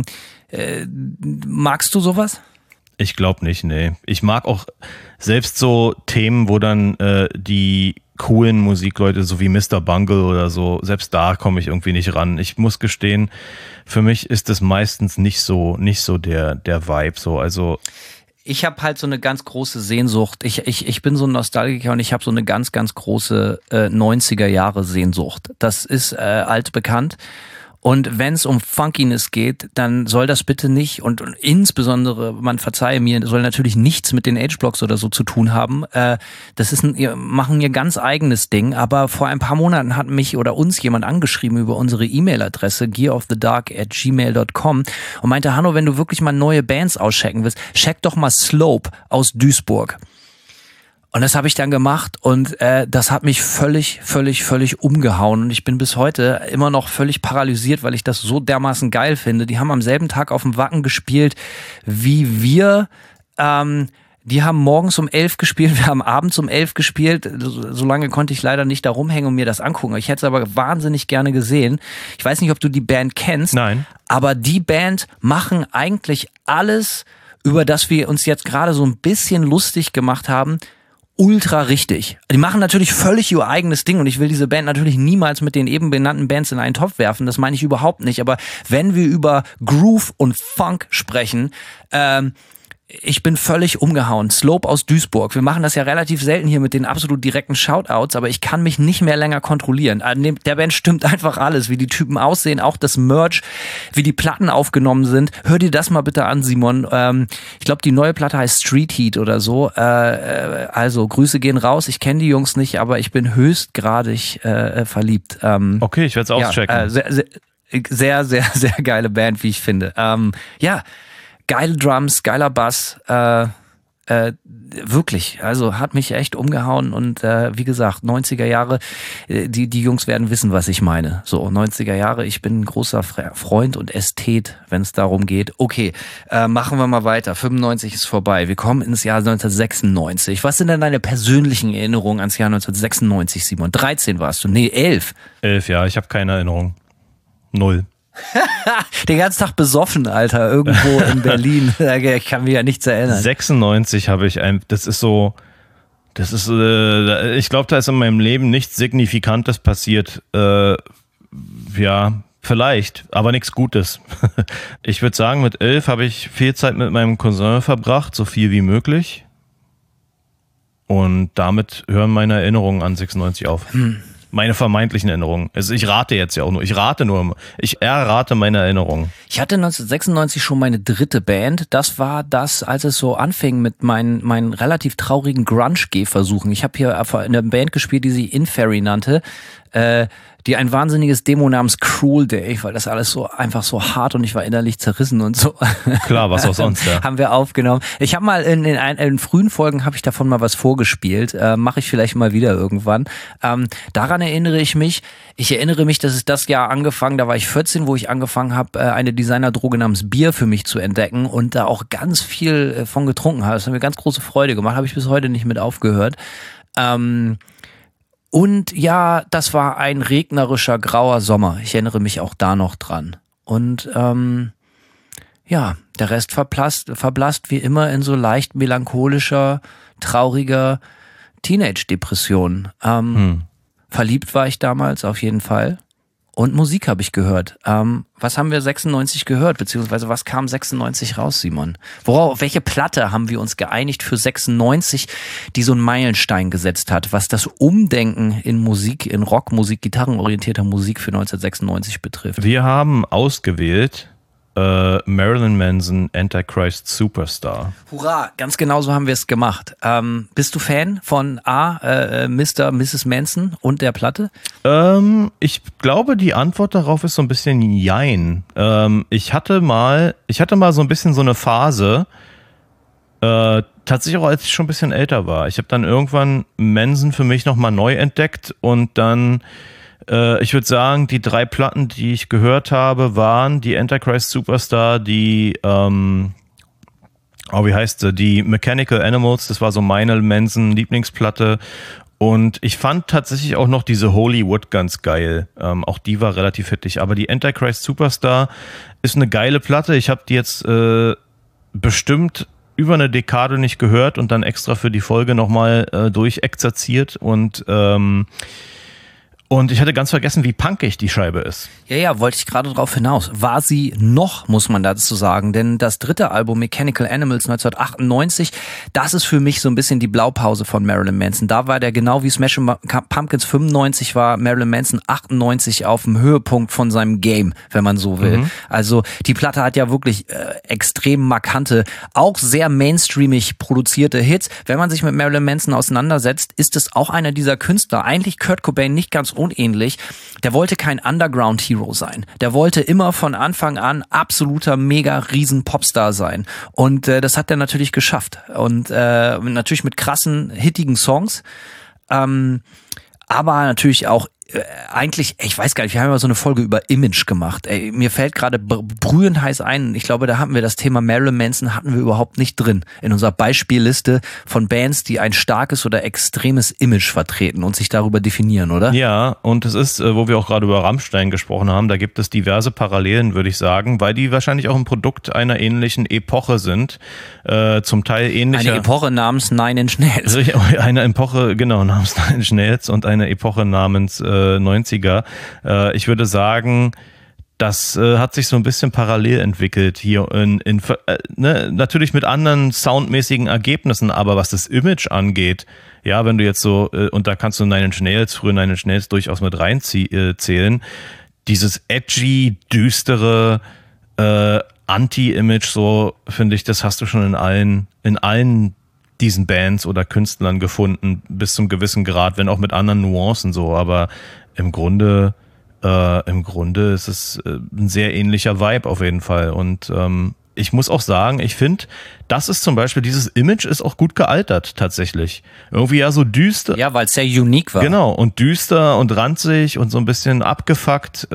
Magst du sowas? Ich glaube nicht, nee. Ich mag auch selbst so Themen, wo dann die coolen Musikleute, so wie Mr. Bungle oder so, selbst da komme ich irgendwie nicht ran. Ich muss gestehen, für mich ist das meistens nicht so der Vibe so, also ich habe halt so eine ganz große Sehnsucht. Ich bin so ein Nostalgiker und ich habe so eine ganz, ganz große 90er Jahre Sehnsucht. Das ist altbekannt. Und wenn es um Funkiness geht, dann soll das bitte nicht und insbesondere, man verzeihe mir, soll natürlich nichts mit den H-Blocks oder so zu tun haben. Machen ihr ganz eigenes Ding. Aber vor ein paar Monaten hat mich oder uns jemand angeschrieben über unsere E-Mail-Adresse gearofthedark@gmail.com und meinte, Hanno, wenn du wirklich mal neue Bands auschecken willst, check doch mal Slope aus Duisburg. Und das habe ich dann gemacht und das hat mich völlig umgehauen und ich bin bis heute immer noch völlig paralysiert, weil ich das so dermaßen geil finde. Die haben am selben Tag auf dem Wacken gespielt wie wir. Die haben morgens um 11 gespielt, wir haben abends um 11 gespielt. So lange konnte ich leider nicht da rumhängen und mir das angucken. Ich hätte es aber wahnsinnig gerne gesehen. Ich weiß nicht, ob du die Band kennst. Nein. Aber die Band machen eigentlich alles, über das wir uns jetzt gerade so ein bisschen lustig gemacht haben, ultra richtig. Die machen natürlich völlig ihr eigenes Ding und ich will diese Band natürlich niemals mit den eben benannten Bands in einen Topf werfen, das meine ich überhaupt nicht, aber wenn wir über Groove und Funk sprechen, ich bin völlig umgehauen. Slope aus Duisburg. Wir machen das ja relativ selten hier mit den absolut direkten Shoutouts, aber ich kann mich nicht mehr länger kontrollieren. An der Band stimmt einfach alles, wie die Typen aussehen, auch das Merch, wie die Platten aufgenommen sind. Hör dir das mal bitte an, Simon. Ich glaube, die neue Platte heißt Street Heat oder so. Also, Grüße gehen raus. Ich kenne die Jungs nicht, aber ich bin höchstgradig verliebt. Okay, ich werde es auschecken. Sehr, sehr, sehr geile Band, wie ich finde. Geile Drums, geiler Bass, wirklich, also hat mich echt umgehauen und wie gesagt, 90er Jahre, die Jungs werden wissen, was ich meine. So, 90er Jahre, ich bin ein großer Freund und Ästhet, wenn es darum geht. Okay, machen wir mal weiter, 95 ist vorbei, wir kommen ins Jahr 1996. Was sind denn deine persönlichen Erinnerungen ans Jahr 1996, Simon? 13 warst du, nee, 11. 11, ja, ich habe keine Erinnerung. 0. Den ganzen Tag besoffen, Alter, irgendwo in Berlin. Ich kann mich ja nichts erinnern. 96 habe ich ich glaube, da ist in meinem Leben nichts Signifikantes passiert. Ja, vielleicht, aber nichts Gutes. Ich würde sagen, mit 11 habe ich viel Zeit mit meinem Cousin verbracht, so viel wie möglich. Und damit hören meine Erinnerungen an 96 auf. Meine vermeintlichen Erinnerungen. Also ich errate meine Erinnerungen. Ich hatte 1996 schon meine dritte Band. Das war das, als es so anfing mit meinen relativ traurigen Grunge-Gehversuchen. Ich habe hier in einer Band gespielt, die sie Inferi nannte, die ein wahnsinniges Demo namens Cruel Day, weil das alles so einfach so hart und ich war innerlich zerrissen und so. Klar, was auch sonst, ja. Haben wir aufgenommen. Ich habe mal in frühen Folgen habe ich davon mal was vorgespielt. Mache ich vielleicht mal wieder irgendwann. Daran erinnere ich mich. Ich erinnere mich, dass es das Jahr angefangen, da war ich 14, wo ich angefangen habe, eine Designerdroge namens Bier für mich zu entdecken und da auch ganz viel von getrunken habe. Das hat mir ganz große Freude gemacht, habe ich bis heute nicht mit aufgehört. Und ja, das war ein regnerischer, grauer Sommer. Ich erinnere mich auch da noch dran. Und Ja, der Rest verblasst wie immer in so leicht melancholischer, trauriger Teenage-Depression. Verliebt war ich damals auf jeden Fall. Und Musik habe ich gehört. Was haben wir 96 gehört? Beziehungsweise was kam 96 raus, Simon? Auf welche Platte haben wir uns geeinigt für 96, die so einen Meilenstein gesetzt hat, was das Umdenken in Musik, in Rockmusik, gitarrenorientierter Musik für 1996 betrifft? Wir haben ausgewählt Marilyn Manson, Antichrist Superstar. Hurra, ganz genau so haben wir es gemacht. Bist du Fan von Mr. Mrs. Manson und der Platte? Ich glaube, die Antwort darauf ist so ein bisschen Jein. Ich hatte mal so ein bisschen so eine Phase, tatsächlich auch als ich schon ein bisschen älter war. Ich habe dann irgendwann Manson für mich nochmal neu entdeckt und dann ich würde sagen, die 3 Platten, die ich gehört habe, waren die Antichrist Superstar, die, wie heißt sie, die Mechanical Animals, das war so meine Manson-Lieblingsplatte. Und ich fand tatsächlich auch noch diese Hollywood ganz geil. Auch die war relativ hittig. Aber die Antichrist Superstar ist eine geile Platte. Ich habe die jetzt bestimmt über eine Dekade nicht gehört und dann extra für die Folge nochmal durchexerziert und ich hatte ganz vergessen, wie punkig die Scheibe ist. Ja, wollte ich gerade drauf hinaus. War sie noch, muss man dazu sagen, denn das 3. Album Mechanical Animals 1998, das ist für mich so ein bisschen die Blaupause von Marilyn Manson. Da war der genau wie Smashing Pumpkins 95 war Marilyn Manson 98 auf dem Höhepunkt von seinem Game, wenn man so will. Also die Platte hat ja wirklich extrem markante, auch sehr mainstreamig produzierte Hits. Wenn man sich mit Marilyn Manson auseinandersetzt, ist es auch einer dieser Künstler, eigentlich Kurt Cobain nicht ganz unähnlich, der wollte kein Underground-Hero sein. Der wollte immer von Anfang an absoluter Mega-Riesen-Popstar sein. Und das hat er natürlich geschafft. Und natürlich mit krassen, hittigen Songs. Aber natürlich auch eigentlich, ich weiß gar nicht, wir haben ja so eine Folge über Image gemacht. Mir fällt gerade brühend heiß ein, ich glaube, da hatten wir das Thema Marilyn Manson hatten wir überhaupt nicht drin in unserer Beispielliste von Bands, die ein starkes oder extremes Image vertreten und sich darüber definieren, oder? Ja, und es ist, wo wir auch gerade über Rammstein gesprochen haben, da gibt es diverse Parallelen, würde ich sagen, weil die wahrscheinlich auch ein Produkt einer ähnlichen Epoche sind, zum Teil ähnlicher. Eine Epoche namens Nine Inch Nails. Eine Epoche, genau, namens Nine Inch Nails und eine Epoche namens 90er. Ich würde sagen, das hat sich so ein bisschen parallel entwickelt hier natürlich mit anderen soundmäßigen Ergebnissen, aber was das Image angeht, ja, wenn du jetzt so, und da kannst du Nine Inch Nails durchaus mit reinzählen, dieses edgy, düstere Anti-Image, so finde ich, das hast du schon in allen diesen Bands oder Künstlern gefunden, bis zum gewissen Grad, wenn auch mit anderen Nuancen so, aber im Grunde ist es ein sehr ähnlicher Vibe auf jeden Fall und ich muss auch sagen, ich finde, das ist zum Beispiel, dieses Image ist auch gut gealtert tatsächlich. Irgendwie ja so düster. Ja, weil es sehr unique war. Genau, und düster und ranzig und so ein bisschen abgefuckt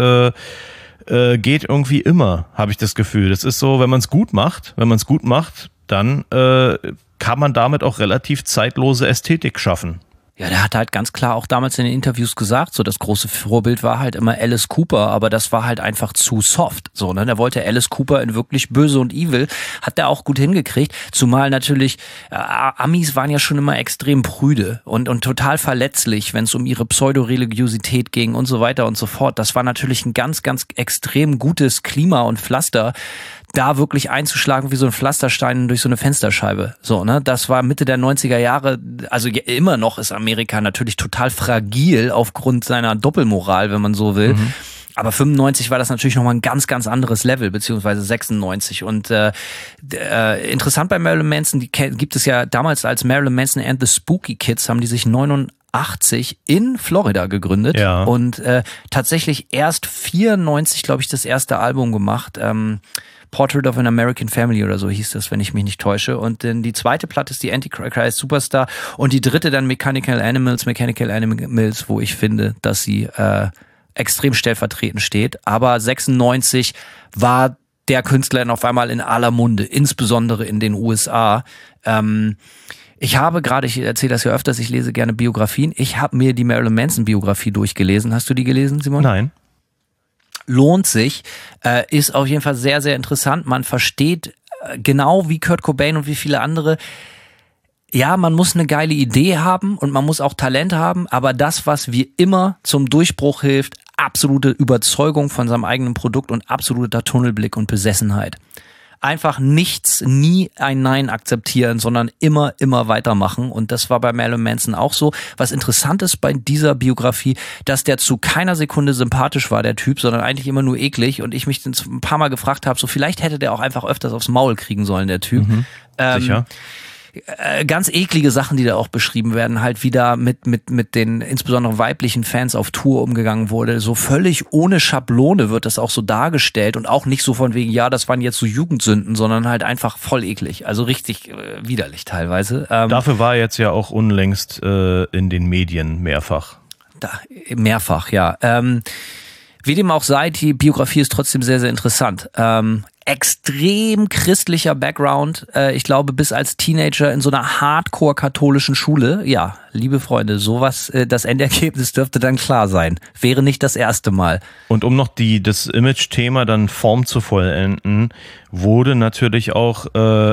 geht irgendwie immer, habe ich das Gefühl. Das ist so, wenn man es gut macht, dann kann man damit auch relativ zeitlose Ästhetik schaffen. Ja, der hat halt ganz klar auch damals in den Interviews gesagt, so das große Vorbild war halt immer Alice Cooper, aber das war halt einfach zu soft, so, ne? Der wollte Alice Cooper in wirklich böse und evil, hat der auch gut hingekriegt, zumal natürlich Amis waren ja schon immer extrem prüde und total verletzlich, wenn es um ihre Pseudo-Religiosität ging und so weiter und so fort. Das war natürlich ein ganz, ganz extrem gutes Klima und Pflaster, da wirklich einzuschlagen wie so ein Pflasterstein durch so eine Fensterscheibe. So, ne? Das war Mitte der 90er Jahre, also immer noch ist Amerika natürlich total fragil aufgrund seiner Doppelmoral, wenn man so will. Aber 95 war das natürlich nochmal ein ganz, ganz anderes Level, beziehungsweise 96. Und interessant bei Marilyn Manson, die gibt es ja damals als Marilyn Manson and the Spooky Kids, haben die sich 89 in Florida gegründet und tatsächlich erst 94, glaube ich, das erste Album gemacht. Portrait of an American Family oder so hieß das, wenn ich mich nicht täusche. Und dann die zweite Platte ist die Antichrist Superstar und die dritte dann Mechanical Animals, wo ich finde, dass sie extrem stellvertretend steht. Aber 96 war der Künstler dann auf einmal in aller Munde, insbesondere in den USA. Ich erzähle das ja öfters, ich lese gerne Biografien. Ich habe mir die Marilyn Manson Biografie durchgelesen. Hast du die gelesen, Simon? Nein. lohnt sich, ist auf jeden Fall sehr, sehr interessant. Man versteht genau wie Kurt Cobain und wie viele andere, ja, man muss eine geile Idee haben und man muss auch Talent haben, aber das, was wie immer zum Durchbruch hilft, absolute Überzeugung von seinem eigenen Produkt und absoluter Tunnelblick und Besessenheit. Einfach nichts, nie ein Nein akzeptieren, sondern immer weitermachen. Und das war bei Marilyn Manson auch so. Was interessant ist bei dieser Biografie, dass der zu keiner Sekunde sympathisch war, der Typ, sondern eigentlich immer nur eklig. Und ich mich dann ein paar Mal gefragt habe, so vielleicht hätte der auch einfach öfters aufs Maul kriegen sollen, der Typ. Sicher. Ganz eklige Sachen, die da auch beschrieben werden, halt wie da mit den insbesondere weiblichen Fans auf Tour umgegangen wurde. So völlig ohne Schablone wird das auch so dargestellt und auch nicht so von wegen, ja, das waren jetzt so Jugendsünden, sondern halt einfach voll eklig. Also richtig widerlich teilweise. Dafür war er jetzt ja auch unlängst in den Medien mehrfach. Mehrfach, ja. Wie dem auch sei, die Biografie ist trotzdem sehr, sehr interessant. Extrem christlicher Background. Ich glaube, bis als Teenager in so einer hardcore-katholischen Schule. Ja, liebe Freunde, sowas, das Endergebnis dürfte dann klar sein. Wäre nicht das erste Mal. Und um noch das Image-Thema dann Form zu vollenden, wurde natürlich auch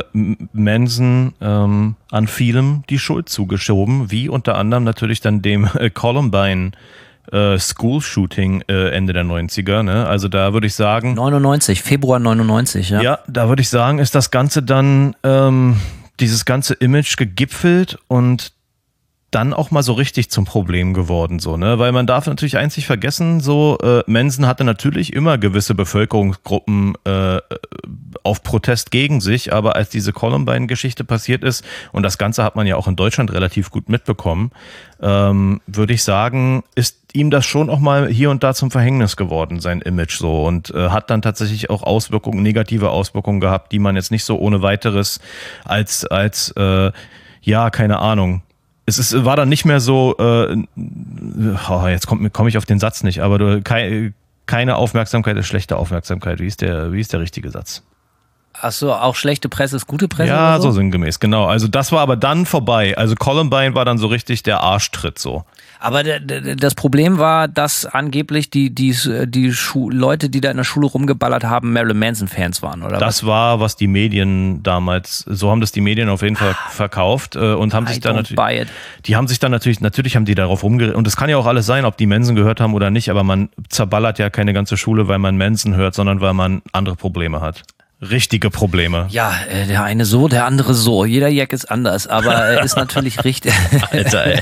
Manson an vielem die Schuld zugeschoben, wie unter anderem natürlich dann dem Columbine School-Shooting Ende der 90er, ne? Also da würde ich sagen... Februar 99, ja. Ja, da würde ich sagen, ist das Ganze dann, dieses ganze Image gegipfelt und dann auch mal so richtig zum Problem geworden, so, ne? Weil man darf natürlich eins nicht vergessen, so, Manson hatte natürlich immer gewisse Bevölkerungsgruppen auf Protest gegen sich, aber als diese Columbine-Geschichte passiert ist, und das Ganze hat man ja auch in Deutschland relativ gut mitbekommen, würde ich sagen, ist ihm das schon auch mal hier und da zum Verhängnis geworden, sein Image so, und hat dann tatsächlich auch negative Auswirkungen gehabt, die man jetzt nicht so ohne weiteres als ja, keine Ahnung. War dann nicht mehr so, jetzt komme ich auf den Satz nicht, aber keine Aufmerksamkeit ist schlechte Aufmerksamkeit. Wie ist der richtige Satz? Ach so, auch schlechte Presse ist gute Presse? Ja, oder so sinngemäß, genau. Also das war aber dann vorbei. Also Columbine war dann so richtig der Arschtritt so. Aber das Problem war, dass angeblich die Leute, die da in der Schule rumgeballert haben, Marilyn Manson-Fans waren, oder? Das war, was die Medien damals, so haben das die Medien auf jeden Fall verkauft und haben sich dann natürlich, die haben sich dann natürlich haben die darauf rumgeredet, und das kann ja auch alles sein, ob die Manson gehört haben oder nicht, aber man zerballert ja keine ganze Schule, weil man Manson hört, sondern weil man andere Probleme hat. Richtige Probleme. Ja, der eine so, der andere so. Jeder Jack ist anders, aber ist natürlich richtig. Alter, ey.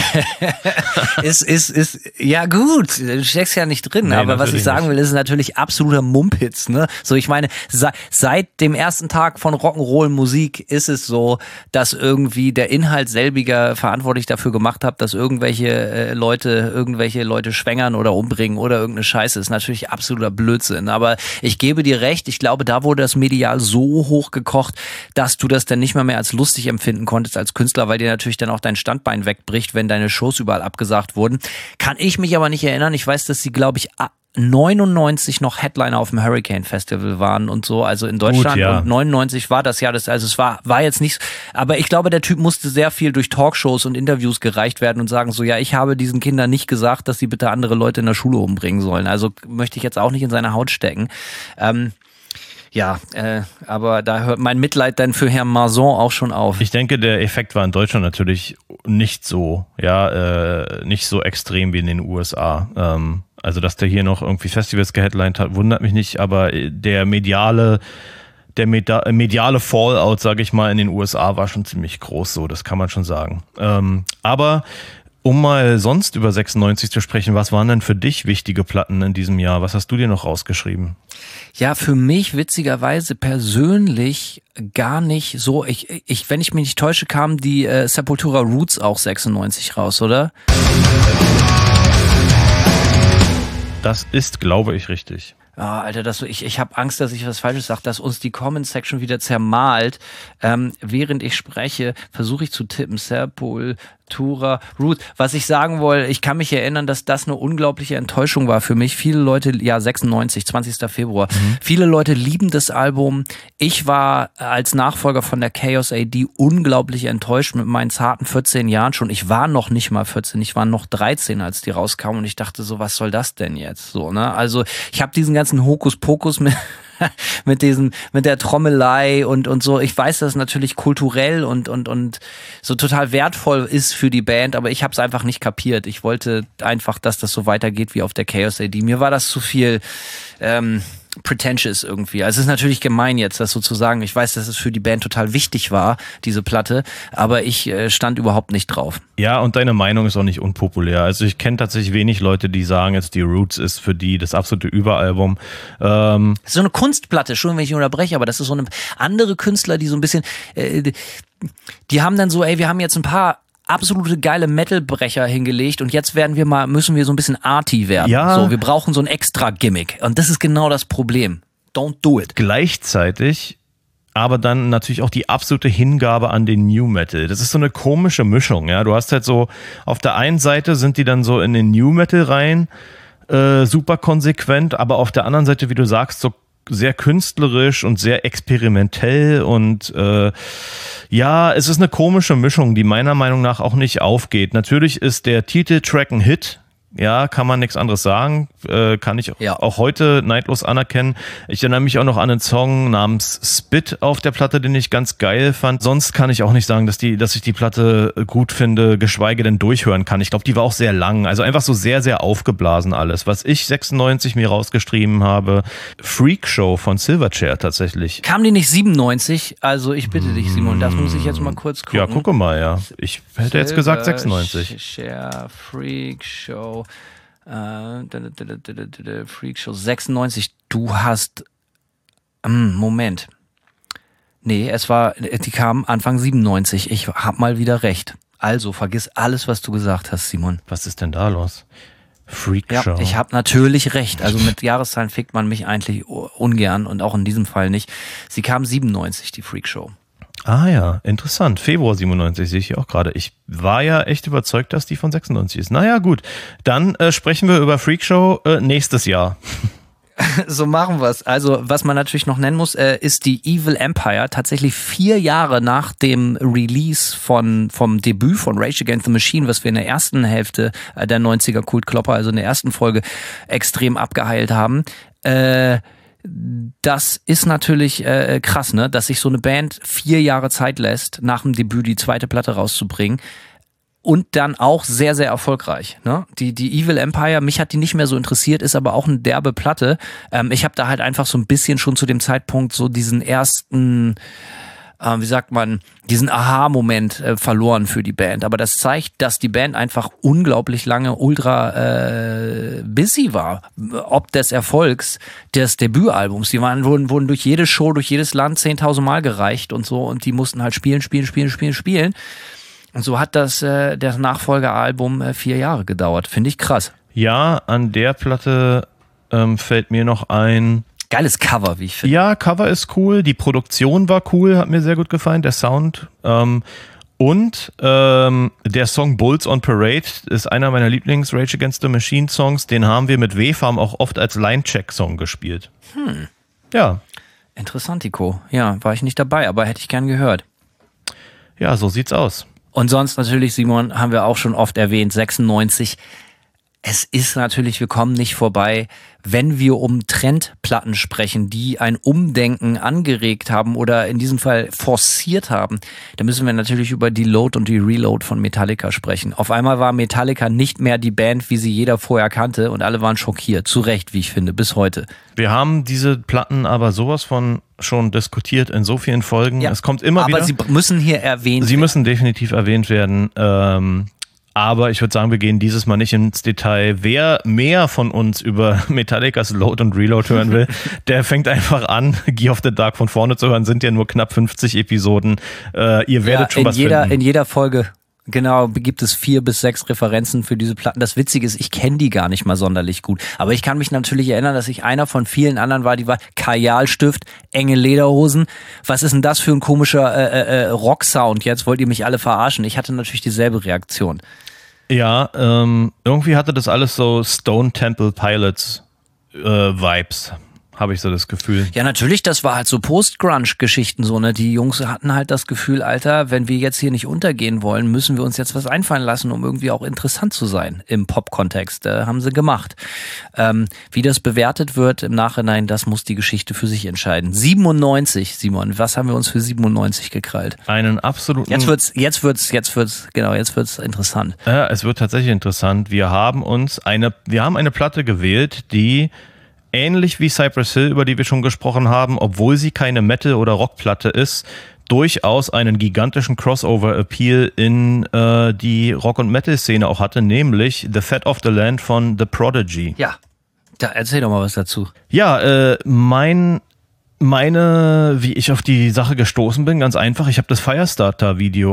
ist ja gut, du steckst ja nicht drin, Nee, aber was ich sagen will, ist natürlich absoluter Mumpitz, ne? So, ich meine, seit dem ersten Tag von Rock'n'Roll Musik ist es so, dass irgendwie der Inhalt selbiger verantwortlich dafür gemacht hat, dass irgendwelche Leute schwängern oder umbringen oder irgendeine Scheiße, ist natürlich absoluter Blödsinn, aber ich gebe dir recht, ich glaube, da wurde das medial so hochgekocht, dass du das dann nicht mehr als lustig empfinden konntest als Künstler, weil dir natürlich dann auch dein Standbein wegbricht, wenn deine Shows überall abgesagt wurden. Kann ich mich aber nicht erinnern. Ich weiß, dass sie, glaube ich, 99 noch Headliner auf dem Hurricane Festival waren und so, also in Deutschland. Gut, ja. Und 99 war das Jahr, also es war jetzt nicht, aber ich glaube, der Typ musste sehr viel durch Talkshows und Interviews gereicht werden und sagen so, ja, ich habe diesen Kindern nicht gesagt, dass sie bitte andere Leute in der Schule umbringen sollen. Also möchte ich jetzt auch nicht in seine Haut stecken. Ja, aber da hört mein Mitleid dann für Herrn Marson auch schon auf. Ich denke, der Effekt war in Deutschland natürlich nicht so extrem wie in den USA. Also, dass der hier noch irgendwie Festivals geheadlined hat, wundert mich nicht, aber der mediale Fallout, sage ich mal, in den USA war schon ziemlich groß, so, das kann man schon sagen. Aber um mal sonst über 96 zu sprechen, was waren denn für dich wichtige Platten in diesem Jahr? Was hast du dir noch rausgeschrieben? Ja, für mich witzigerweise persönlich gar nicht so. Wenn ich mich nicht täusche, kam die Sepultura Roots auch 96 raus, oder? Das ist, glaube ich, richtig. Ah, Alter, ich habe Angst, dass ich was Falsches sage, dass uns die Comment-Section wieder zermalt. Während ich spreche, versuche ich zu tippen. Sepultura, Roots. Was ich sagen wollte, ich kann mich erinnern, dass das eine unglaubliche Enttäuschung war für mich. Viele Leute, 96, 20. Februar. Viele Leute lieben das Album. Ich war als Nachfolger von der Chaos AD unglaublich enttäuscht mit meinen zarten 14 Jahren schon. Ich war noch nicht mal 14, ich war noch 13, als die rauskamen und ich dachte so, was soll das denn jetzt? So, ne? Also ich habe diesen ganzen Hokuspokus mit der Trommelei und so. Ich weiß, dass es natürlich kulturell und so total wertvoll ist für die Band, aber ich habe es einfach nicht kapiert. Ich wollte einfach, dass das so weitergeht wie auf der Chaos AD. Mir war das zu viel pretentious irgendwie. Also es ist natürlich gemein jetzt, das so zu sagen. Ich weiß, dass es für die Band total wichtig war, diese Platte, aber ich stand überhaupt nicht drauf. Ja, und deine Meinung ist auch nicht unpopulär. Also ich kenne tatsächlich wenig Leute, die sagen, jetzt die Roots ist für die das absolute Überalbum. Das ist so eine Kunstplatte, schon wenn ich unterbreche, aber das ist so eine andere Künstler, die so ein bisschen, die haben dann so, wir haben jetzt ein paar absolute geile Metalbrecher hingelegt und jetzt müssen wir so ein bisschen arty werden. Ja. So, wir brauchen so ein extra Gimmick und das ist genau das Problem. Don't do it. Gleichzeitig aber dann natürlich auch die absolute Hingabe an den New Metal. Das ist so eine komische Mischung, ja. Du hast halt so, auf der einen Seite sind die dann so in den New Metal rein, super konsequent, aber auf der anderen Seite, wie du sagst, so sehr künstlerisch und sehr experimentell und ja, es ist eine komische Mischung, die meiner Meinung nach auch nicht aufgeht. Natürlich ist der Titeltrack ein Hit, ja, kann man nichts anderes sagen, kann ich auch heute neidlos anerkennen. Ich erinnere mich auch noch an einen Song namens Spit auf der Platte, den ich ganz geil fand. Sonst kann ich auch nicht sagen, dass ich die Platte gut finde, geschweige denn durchhören kann. Ich glaube, die war auch sehr lang, also einfach so sehr, sehr aufgeblasen alles. Was ich 96 mir rausgeschrieben habe, Freak Show von Silverchair tatsächlich. Kam die nicht 97? Also ich bitte dich, Simon, das muss ich jetzt mal kurz gucken. Ja, gucke mal, ja. Ich hätte jetzt gesagt 96. Silverchair, Freak Show. Freak Show 96. Du hast Moment. Nee, die kam Anfang 97. Ich hab mal wieder recht. Also vergiss alles, was du gesagt hast, Simon. Was ist denn da los? Freak Show. Ja, ich habe natürlich recht. Also mit Jahreszahlen fickt man mich eigentlich ungern und auch in diesem Fall nicht. Sie kam 97, die Freak Show. Ah ja, interessant. Februar 97 sehe ich hier auch gerade. Ich war ja echt überzeugt, dass die von 96 ist. Naja, gut. Dann sprechen wir über Freakshow nächstes Jahr. So machen wir es. Also, was man natürlich noch nennen muss, ist die Evil Empire. Tatsächlich 4 Jahre nach dem Release vom Debüt von Rage Against the Machine, was wir in der ersten Hälfte der 90er Kultklopper, also in der ersten Folge, extrem abgeheilt haben. Das ist natürlich krass, ne, dass sich so eine Band 4 Jahre Zeit lässt, nach dem Debüt die zweite Platte rauszubringen und dann auch sehr, sehr erfolgreich. Ne? Die Evil Empire, mich hat die nicht mehr so interessiert, ist aber auch eine derbe Platte. Ich habe da halt einfach so ein bisschen schon zu dem Zeitpunkt so diesen ersten, diesen Aha-Moment verloren für die Band. Aber das zeigt, dass die Band einfach unglaublich lange ultra busy war, ob des Erfolgs des Debütalbums. Die wurden durch jede Show, durch jedes Land 10.000 Mal gereicht und so und die mussten halt spielen. Und so hat das Nachfolgealbum 4 Jahre gedauert. Finde ich krass. Ja, an der Platte fällt mir noch ein... Geiles Cover, wie ich finde. Ja, Cover ist cool, die Produktion war cool, hat mir sehr gut gefallen, der Sound. Und der Song Bulls on Parade ist einer meiner Lieblings-Rage Against the Machine Songs. Den haben wir mit W-Farm auch oft als Line-Check-Song gespielt. Ja. Interessantiko. Ja, war ich nicht dabei, aber hätte ich gern gehört. Ja, so sieht's aus. Und sonst natürlich, Simon, haben wir auch schon oft erwähnt, 96. Es ist natürlich, wir kommen nicht vorbei, wenn wir um Trendplatten sprechen, die ein Umdenken angeregt haben oder in diesem Fall forciert haben, dann müssen wir natürlich über die Load und die Reload von Metallica sprechen. Auf einmal war Metallica nicht mehr die Band, wie sie jeder vorher kannte und alle waren schockiert. Zu Recht, wie ich finde, bis heute. Wir haben diese Platten aber sowas von schon diskutiert in so vielen Folgen. Ja, es kommt immer wieder. Aber sie müssen hier erwähnt werden. Sie müssen definitiv erwähnt werden. Aber ich würde sagen, wir gehen dieses Mal nicht ins Detail. Wer mehr von uns über Metallicas Load und Reload hören will, der fängt einfach an, Gear of the Dark von vorne zu hören. Sind ja nur knapp 50 Episoden. Ihr werdet schon was finden. In jeder Folge Genau, gibt es 4 bis 6 Referenzen für diese Platten. Das Witzige ist, ich kenne die gar nicht mal sonderlich gut. Aber ich kann mich natürlich erinnern, dass ich einer von vielen anderen war, die war Kajalstift, enge Lederhosen. Was ist denn das für ein komischer Rocksound? Jetzt wollt ihr mich alle verarschen. Ich hatte natürlich dieselbe Reaktion. Ja, irgendwie hatte das alles so Stone Temple Pilots Vibes. Habe ich so das Gefühl. Ja, natürlich, das war halt so Post-Grunge-Geschichten so, ne? Die Jungs hatten halt das Gefühl, Alter, wenn wir jetzt hier nicht untergehen wollen, müssen wir uns jetzt was einfallen lassen, um irgendwie auch interessant zu sein im Pop-Kontext. Haben sie gemacht. Wie das bewertet wird im Nachhinein, das muss die Geschichte für sich entscheiden. 97, Simon, was haben wir uns für 97 gekrallt? Einen absoluten... Jetzt wird's interessant. Ja, es wird tatsächlich interessant. Wir haben eine Platte gewählt, die ähnlich wie Cypress Hill, über die wir schon gesprochen haben, obwohl sie keine Metal- oder Rockplatte ist, durchaus einen gigantischen Crossover-Appeal in die Rock- und Metal-Szene auch hatte, nämlich The Fat of the Land von The Prodigy. Ja, da erzähl doch mal was dazu. Ja, wie ich auf die Sache gestoßen bin, ganz einfach. Ich habe das Firestarter-Video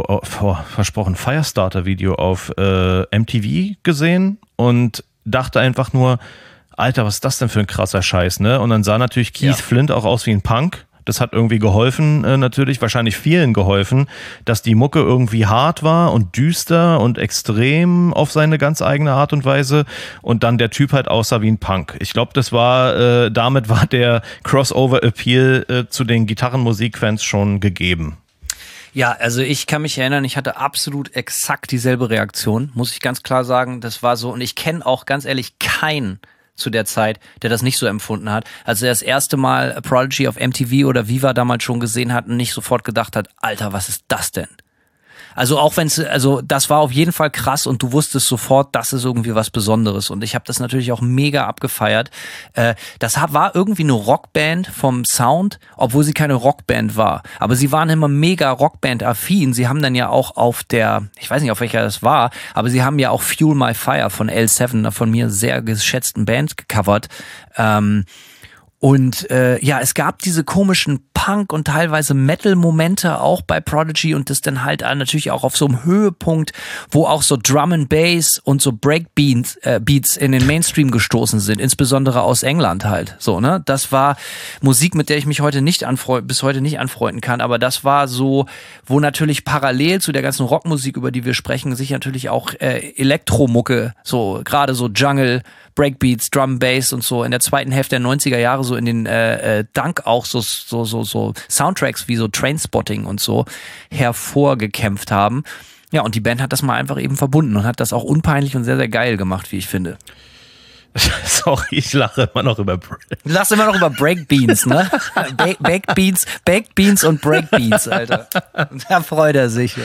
auf MTV gesehen und dachte einfach nur, Alter, was ist das denn für ein krasser Scheiß, ne? Und dann sah natürlich Keith Flint auch aus wie ein Punk. Das hat irgendwie geholfen, natürlich, wahrscheinlich vielen geholfen, dass die Mucke irgendwie hart war und düster und extrem auf seine ganz eigene Art und Weise und dann der Typ halt aussah wie ein Punk. Ich glaube, damit war der Crossover-Appeal zu den Gitarrenmusikfans schon gegeben. Ja, also ich kann mich erinnern, ich hatte absolut exakt dieselbe Reaktion, muss ich ganz klar sagen. Das war so, und ich kenne auch ganz ehrlich keinen zu der Zeit, der das nicht so empfunden hat. Als er das erste Mal Prodigy auf MTV oder Viva damals schon gesehen hat und nicht sofort gedacht hat, Alter, was ist das denn? Also das war auf jeden Fall krass und du wusstest sofort, das ist irgendwie was Besonderes und ich habe das natürlich auch mega abgefeiert. Das war irgendwie eine Rockband vom Sound, obwohl sie keine Rockband war. Aber sie waren immer mega Rockband-affin. Sie haben dann ja auch ich weiß nicht, auf welcher das war, aber sie haben ja auch Fuel My Fire von L7, einer von mir sehr geschätzten Band, gecovert. Es gab diese komischen Punk- und teilweise Metal-Momente auch bei Prodigy und das dann halt natürlich auch auf so einem Höhepunkt, wo auch so Drum and Bass und so Breakbeats Beats in den Mainstream gestoßen sind, insbesondere aus England halt. So, ne? Das war Musik, mit der ich mich bis heute nicht anfreunden kann, aber das war so, wo natürlich parallel zu der ganzen Rockmusik, über die wir sprechen, sich natürlich auch Elektromucke, so gerade so Jungle, Breakbeats, Drum, Bass und so in der zweiten Hälfte der 90er Jahre so in den dank auch so Soundtracks wie so Trainspotting und so hervorgekämpft haben. Ja, und die Band hat das mal einfach eben verbunden und hat das auch unpeinlich und sehr, sehr geil gemacht, wie ich finde. Sorry, ich lache immer noch über Breakbeans, ne? Baked Beans und Breakbeans, Alter. Da freut er sich.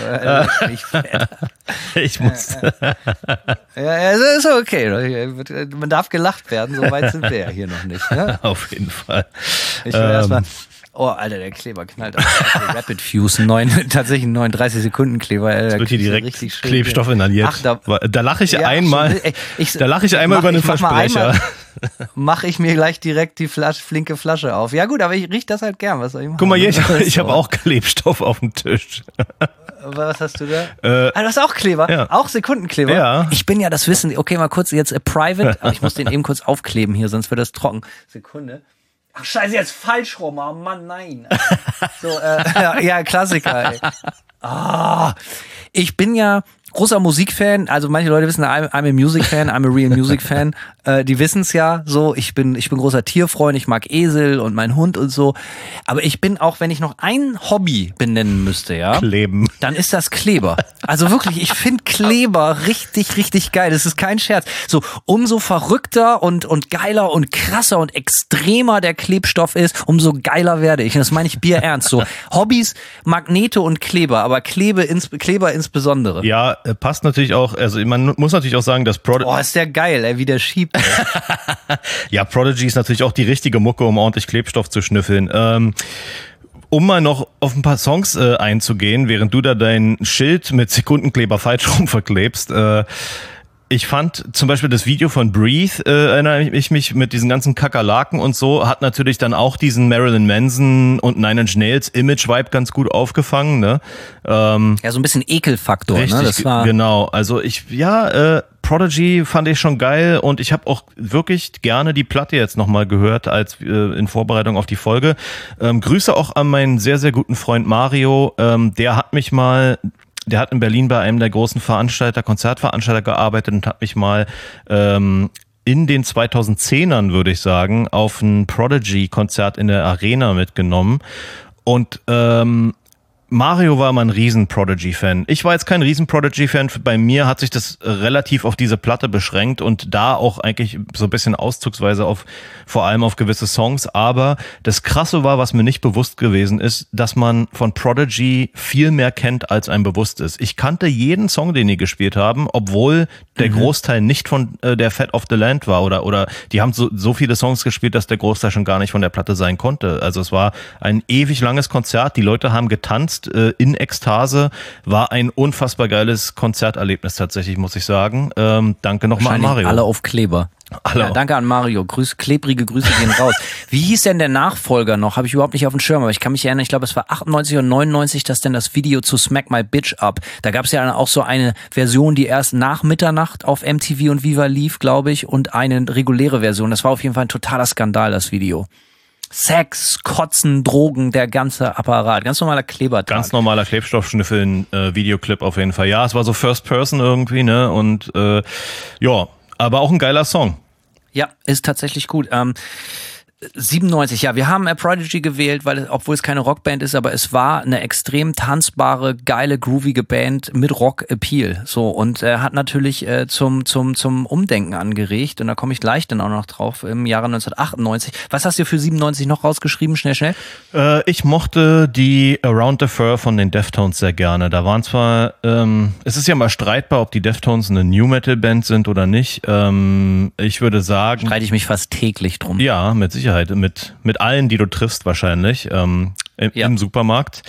Ich muss. Ja, ist okay. Man darf gelacht werden, so weit sind wir ja hier noch nicht. Ne? Auf jeden Fall. Ich will erstmal. Oh, Alter, der Kleber knallt auf. Rapid Fuse, tatsächlich ein 39-Sekunden-Kleber. Es wird hier direkt Klebstoff inhaliert. Da lache ich einmal über einen Versprecher. Mache ich mir gleich direkt die flinke Flasche auf. Ja gut, aber ich rieche das halt gern. Was soll ich machen? Guck mal, ich habe auch Klebstoff auf dem Tisch. Was hast du da? Du hast auch Kleber? Ja. Auch Sekundenkleber? Ja. Ich bin ja das Wissen. Okay, mal kurz jetzt private. Aber ich muss den eben kurz aufkleben hier, sonst wird das trocken. Sekunde. Ach scheiße, jetzt falsch rum. Oh Mann, nein. So, ja, Klassiker, ey. Ich bin ja großer Musikfan, also manche Leute wissen, I'm a Music Fan, I'm a real Music Fan. Die wissen es ja so, ich bin großer Tierfreund, ich mag Esel und meinen Hund und so. Aber ich bin auch, wenn ich noch ein Hobby benennen müsste, ja, Kleben, dann ist das Kleber. Also wirklich, ich finde Kleber richtig, richtig geil. Das ist kein Scherz. So, umso verrückter und geiler und krasser und extremer der Klebstoff ist, umso geiler werde ich. Und das meine ich bierernst. So, Hobbys, Magnete und Kleber, aber Kleber insbesondere. Ja, passt natürlich auch, also man muss natürlich auch sagen, dass Prodigy... Boah, ist der geil, ey, wie der schiebt. Ja, Prodigy ist natürlich auch die richtige Mucke, um ordentlich Klebstoff zu schnüffeln. Um mal noch auf ein paar Songs einzugehen, während du da dein Schild mit Sekundenkleber falsch rum verklebst, Ich fand zum Beispiel das Video von Breathe, erinnere ich mich mit diesen ganzen Kakerlaken und so, hat natürlich dann auch diesen Marilyn Manson und Nine Inch Nails Image-Vibe ganz gut aufgefangen, ne? Ja, so ein bisschen Ekelfaktor, richtig, ne? Das war genau. Also Prodigy fand ich schon geil und ich habe auch wirklich gerne die Platte jetzt nochmal gehört als in Vorbereitung auf die Folge. Grüße auch an meinen sehr, sehr guten Freund Mario, der hat in Berlin bei einem der großen Konzertveranstalter gearbeitet und hat mich mal in den 2010ern, würde ich sagen, auf ein Prodigy-Konzert in der Arena mitgenommen. Und Mario war immer ein riesen Prodigy-Fan. Ich war jetzt kein riesen Prodigy-Fan. Bei mir hat sich das relativ auf diese Platte beschränkt und da auch eigentlich so ein bisschen auszugsweise vor allem auf gewisse Songs. Aber das Krasse war, was mir nicht bewusst gewesen ist, dass man von Prodigy viel mehr kennt, als einem bewusst ist. Ich kannte jeden Song, den die gespielt haben, obwohl der Großteil nicht von der Fat of the Land war oder die haben so viele Songs gespielt, dass der Großteil schon gar nicht von der Platte sein konnte. Also es war ein ewig langes Konzert. Die Leute haben getanzt in Ekstase, war ein unfassbar geiles Konzerterlebnis tatsächlich, muss ich sagen. Danke nochmal an Mario. Alle auf Kleber. Ja, danke an Mario. Klebrige Grüße gehen raus. Wie hieß denn der Nachfolger noch? Habe ich überhaupt nicht auf dem Schirm, aber ich kann mich erinnern, ich glaube, es war 98 oder 99, dass denn das Video zu Smack My Bitch Up. Da gab es ja auch so eine Version, die erst nach Mitternacht auf MTV und Viva lief, glaube ich, und eine reguläre Version. Das war auf jeden Fall ein totaler Skandal, das Video. Sex, Kotzen, Drogen, der ganze Apparat. Ganz normaler Klebertag. Ganz normaler Klebstoffschnüffeln, Videoclip auf jeden Fall. Ja, es war so First Person irgendwie, ne? Und aber auch ein geiler Song. Ja, ist tatsächlich gut. 97, ja, wir haben Prodigy gewählt, obwohl es keine Rockband ist, aber es war eine extrem tanzbare, geile, groovige Band mit Rock-Appeal. So, und hat natürlich zum Umdenken angeregt. Und da komme ich gleich dann auch noch drauf, im Jahre 1998. Was hast du für 97 noch rausgeschrieben? Schnell. Ich mochte die Around the Fur von den Deftones sehr gerne. Da waren zwar, es ist ja mal streitbar, ob die Deftones eine New-Metal-Band sind oder nicht. Ich würde sagen... Streite ich mich fast täglich drum. Ja, mit Sicherheit. Mit allen, die du triffst wahrscheinlich im Supermarkt.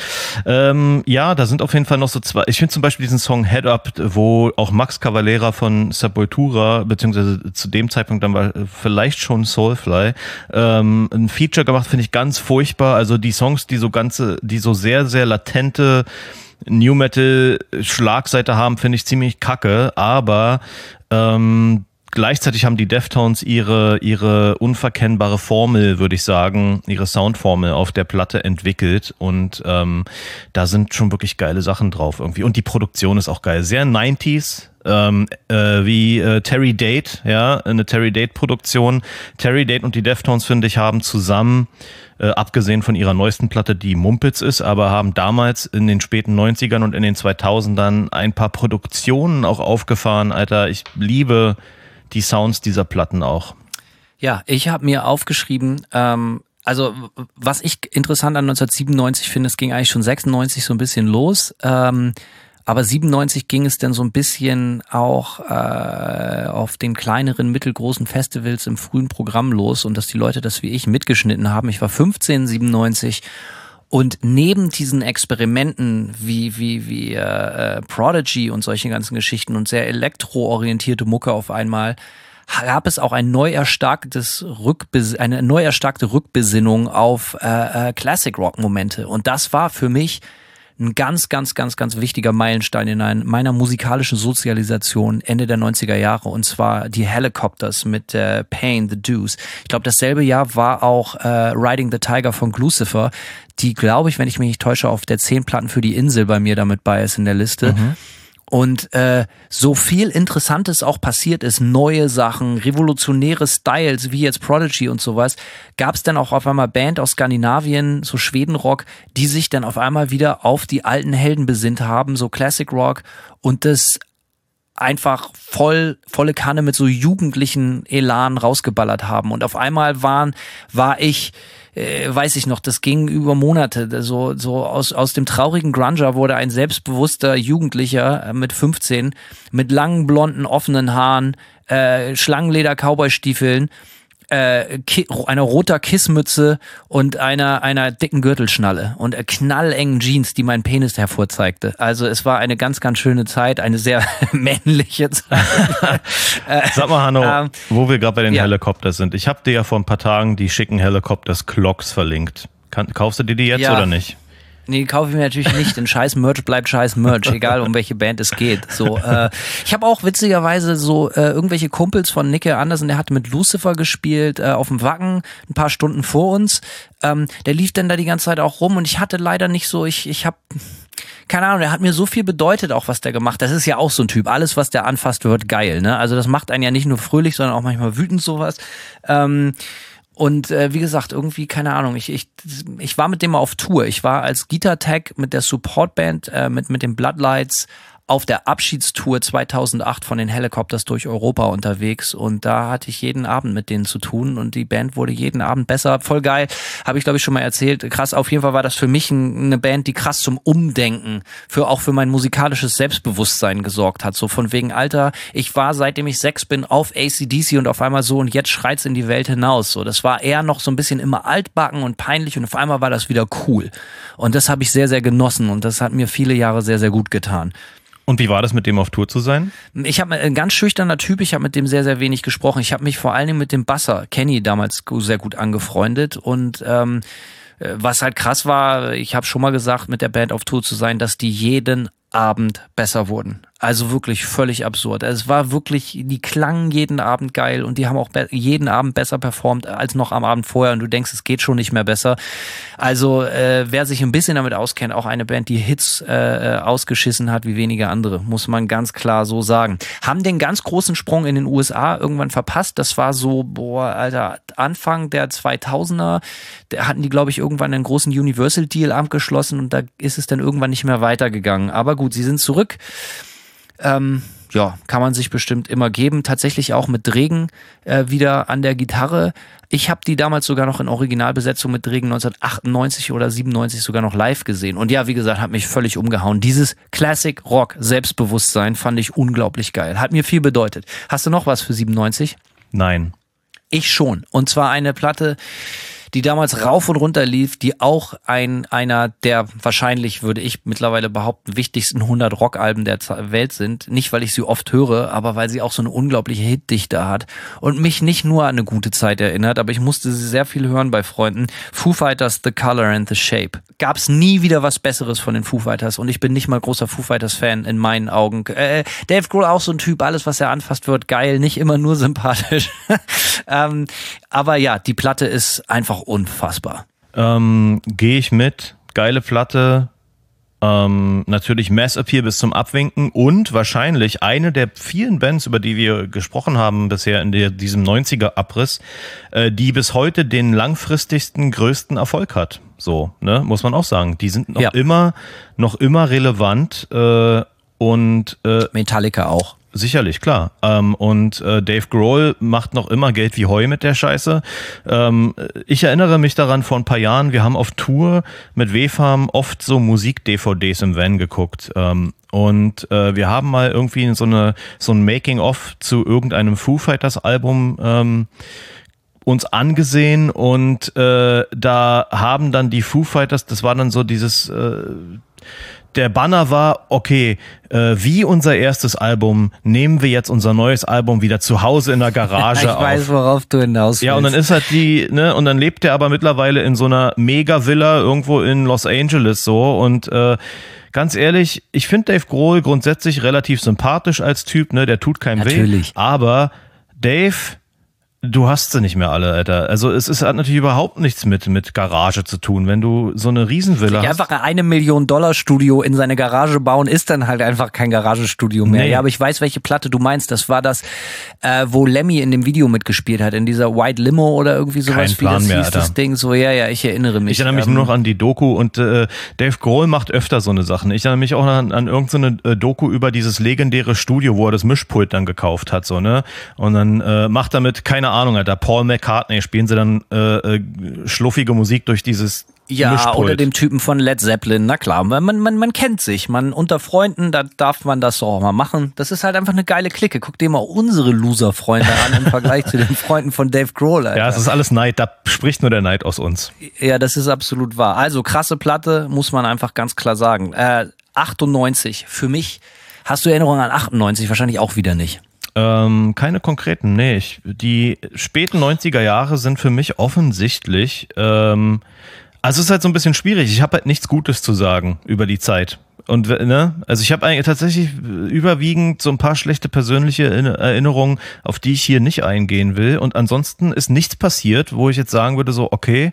Da sind auf jeden Fall noch so zwei. Ich finde zum Beispiel diesen Song Head Up, wo auch Max Cavalera von Sepultura, beziehungsweise zu dem Zeitpunkt dann war vielleicht schon Soulfly, ein Feature gemacht, finde ich ganz furchtbar. Also die Songs, die so sehr, sehr latente New Metal Schlagseite haben, finde ich ziemlich kacke, aber gleichzeitig haben die Deftones ihre unverkennbare Formel, würde ich sagen, ihre Soundformel auf der Platte entwickelt und da sind schon wirklich geile Sachen drauf irgendwie. Und die Produktion ist auch geil. Sehr 90s, wie Terry Date, ja, eine Terry Date-Produktion. Terry Date und die Deftones, finde ich, haben zusammen, abgesehen von ihrer neuesten Platte, die Mumpitz ist, aber haben damals in den späten 90ern und in den 2000ern ein paar Produktionen auch aufgefahren. Alter, ich liebe die Sounds dieser Platten auch. Ja, ich habe mir aufgeschrieben, also was ich interessant an 1997 finde, es ging eigentlich schon 96 so ein bisschen los, aber 97 ging es dann so ein bisschen auch auf den kleineren, mittelgroßen Festivals im frühen Programm los und dass die Leute das wie ich mitgeschnitten haben. Ich war 15, 97 und neben diesen Experimenten wie Prodigy und solche ganzen Geschichten und sehr elektroorientierte Mucke auf einmal, gab es auch eine neu erstarkte Rückbesinnung auf Classic Rock Momente. Und das war für mich ein ganz, ganz, ganz, ganz wichtiger Meilenstein in meiner musikalischen Sozialisation Ende der 90er Jahre, und zwar die Helicopters mit Pain, The Deuce. Ich glaube, dasselbe Jahr war auch Riding the Tiger von Glucifer, die, glaube ich, wenn ich mich nicht täusche, auf der 10 Platten für die Insel bei mir damit bei ist in der Liste. Mhm. Und so viel Interessantes auch passiert ist, neue Sachen, revolutionäre Styles, wie jetzt Prodigy und sowas, gab es dann auch auf einmal Band aus Skandinavien, so Schwedenrock, die sich dann auf einmal wieder auf die alten Helden besinnt haben, so Classic Rock, und das einfach volle Kanne mit so jugendlichen Elan rausgeballert haben. Und auf einmal war ich, weiß ich noch, das ging über Monate, so aus dem traurigen Grunger wurde ein selbstbewusster Jugendlicher mit 15, mit langen, blonden, offenen Haaren, Schlangenleder-Cowboy-Stiefeln, einer roter Kissmütze und einer dicken Gürtelschnalle und knallengen Jeans, die meinen Penis hervorzeigte. Also es war eine ganz, ganz schöne Zeit, eine sehr männliche Zeit. Sag mal, Hanno, wo wir gerade bei den Helicopters sind. Ich habe dir ja vor ein paar Tagen die schicken Helicopters Clocks verlinkt. Kaufst du dir die jetzt oder nicht? Nee, kaufe ich mir natürlich nicht. Denn scheiß Merch bleibt scheiß Merch, egal um welche Band es geht. So, ich habe auch witzigerweise so irgendwelche Kumpels von Nicke Anderson, der hat mit Lucifer gespielt auf dem Wacken, ein paar Stunden vor uns. Der lief dann da die ganze Zeit auch rum und ich hatte leider nicht so, ich habe keine Ahnung, der hat mir so viel bedeutet, auch was der gemacht hat. Das ist ja auch so ein Typ. Alles, was der anfasst, wird geil, ne? Also das macht einen ja nicht nur fröhlich, sondern auch manchmal wütend sowas. Und wie gesagt, irgendwie, keine Ahnung, ich war mit dem mal auf Tour. Ich war als Guitar-Tag mit der Supportband, mit den Bloodlights auf der Abschiedstour 2008 von den Helicopters durch Europa unterwegs und da hatte ich jeden Abend mit denen zu tun und die Band wurde jeden Abend besser. Voll geil, habe ich glaube ich schon mal erzählt. Krass, auf jeden Fall war das für mich eine Band, die krass zum Umdenken, auch für mein musikalisches Selbstbewusstsein gesorgt hat. So von wegen, Alter, ich war seitdem ich 6 bin auf AC/DC und auf einmal so und jetzt schreit's in die Welt hinaus. So, das war eher noch so ein bisschen immer altbacken und peinlich und auf einmal war das wieder cool. Und das habe ich sehr, sehr genossen und das hat mir viele Jahre sehr, sehr gut getan. Und wie war das, mit dem auf Tour zu sein? Ich habe ein ganz schüchterner Typ, ich habe mit dem sehr, sehr wenig gesprochen. Ich habe mich vor allen Dingen mit dem Basser, Kenny, damals sehr gut angefreundet und was halt krass war, ich habe schon mal gesagt, mit der Band auf Tour zu sein, dass die jeden Abend besser wurden. Also wirklich völlig absurd. Es war wirklich, die klangen jeden Abend geil und die haben auch jeden Abend besser performt als noch am Abend vorher und du denkst, es geht schon nicht mehr besser. Also wer sich ein bisschen damit auskennt, auch eine Band, die Hits ausgeschissen hat wie wenige andere, muss man ganz klar so sagen. Haben den ganz großen Sprung in den USA irgendwann verpasst. Das war so, Alter, Anfang der 2000er, da hatten die, glaube ich, irgendwann einen großen Universal-Deal abgeschlossen und da ist es dann irgendwann nicht mehr weitergegangen. Aber gut, sie sind zurück. Ja, kann man sich bestimmt immer geben. Tatsächlich auch mit Dregen wieder an der Gitarre. Ich habe die damals sogar noch in Originalbesetzung mit Dregen 1998 oder 97 sogar noch live gesehen. Und ja, wie gesagt, hat mich völlig umgehauen. Dieses Classic Rock Selbstbewusstsein fand ich unglaublich geil. Hat mir viel bedeutet. Hast du noch was für 97? Nein. Ich schon. Und zwar eine Platte, die damals rauf und runter lief, die auch einer der wahrscheinlich, würde ich mittlerweile behaupten, wichtigsten 100 Rockalben der Welt sind. Nicht, weil ich sie oft höre, aber weil sie auch so eine unglaubliche Hitdichte hat und mich nicht nur an eine gute Zeit erinnert, aber ich musste sie sehr viel hören bei Freunden. Foo Fighters, The Color and the Shape. Gab's nie wieder was Besseres von den Foo Fighters und ich bin nicht mal großer Foo Fighters Fan in meinen Augen. Dave Grohl auch so ein Typ, alles was er anfasst wird geil, nicht immer nur sympathisch. Aber ja, die Platte ist einfach unfassbar. Gehe ich mit. Geile Platte. Natürlich Mass Appeal bis zum Abwinken und wahrscheinlich eine der vielen Bands, über die wir gesprochen haben bisher in diesem 90er-Abriss, die bis heute den langfristigsten, größten Erfolg hat. So, ne, muss man auch sagen. Die sind noch immer relevant und Metallica auch. Sicherlich, klar. Und Dave Grohl macht noch immer Geld wie Heu mit der Scheiße. Ich erinnere mich daran, vor ein paar Jahren, wir haben auf Tour mit WFAM oft so Musik-DVDs im Van geguckt. Und wir haben mal irgendwie so ein Making-of zu irgendeinem Foo Fighters Album uns angesehen und da haben dann die Foo Fighters, das war dann so dieses... Der Banner war, okay, wie unser erstes Album nehmen wir jetzt unser neues Album wieder zu Hause in der Garage auf. Ich weiß, worauf du hinaus willst. Ja, und dann ist halt und dann lebt er aber mittlerweile in so einer Mega-Villa irgendwo in Los Angeles so und ganz ehrlich, ich finde Dave Grohl grundsätzlich relativ sympathisch als Typ, ne, der tut keinem weh. Aber Dave... Du hast sie nicht mehr alle, Alter. Also hat natürlich überhaupt nichts mit Garage zu tun. Wenn du so eine Riesenvilla hast. Einfach ein $1 Million Studio in seine Garage bauen, ist dann halt einfach kein Garagenstudio mehr. Nee. Ja, aber ich weiß, welche Platte du meinst. Das war das, wo Lemmy in dem Video mitgespielt hat, in dieser White Limo oder irgendwie sowas. Kein Plan mehr, Alter. Das Ding so, ja, ich erinnere mich. Ich erinnere mich nur noch an die Doku und Dave Grohl macht öfter so eine Sachen. Ich erinnere mich auch an irgendeine Doku über dieses legendäre Studio, wo er das Mischpult dann gekauft hat, so, ne? Und dann macht er mit, keine Ahnung, Alter, Paul McCartney spielen sie dann schluffige Musik durch dieses Ja, Mischpult. oder dem Typen von Led Zeppelin, na klar, man kennt sich, man unter Freunden, da darf man das doch auch mal machen. Das ist halt einfach eine geile Clique. Guck dir mal unsere Loser-Freunde an im Vergleich zu den Freunden von Dave Grohl, Alter. Ja, es ist alles Neid, da spricht nur der Neid aus uns. Ja, das ist absolut wahr. Also krasse Platte, muss man einfach ganz klar sagen. 98, für mich, hast du Erinnerungen an 98? Wahrscheinlich auch wieder nicht. Keine konkreten, nee. Die späten 90er Jahre sind für mich offensichtlich, also es ist halt so ein bisschen schwierig. Ich habe halt nichts Gutes zu sagen über die Zeit. Und ne, also ich habe eigentlich tatsächlich überwiegend so ein paar schlechte persönliche Erinnerungen, auf die ich hier nicht eingehen will. Und ansonsten ist nichts passiert, wo ich jetzt sagen würde, so, okay,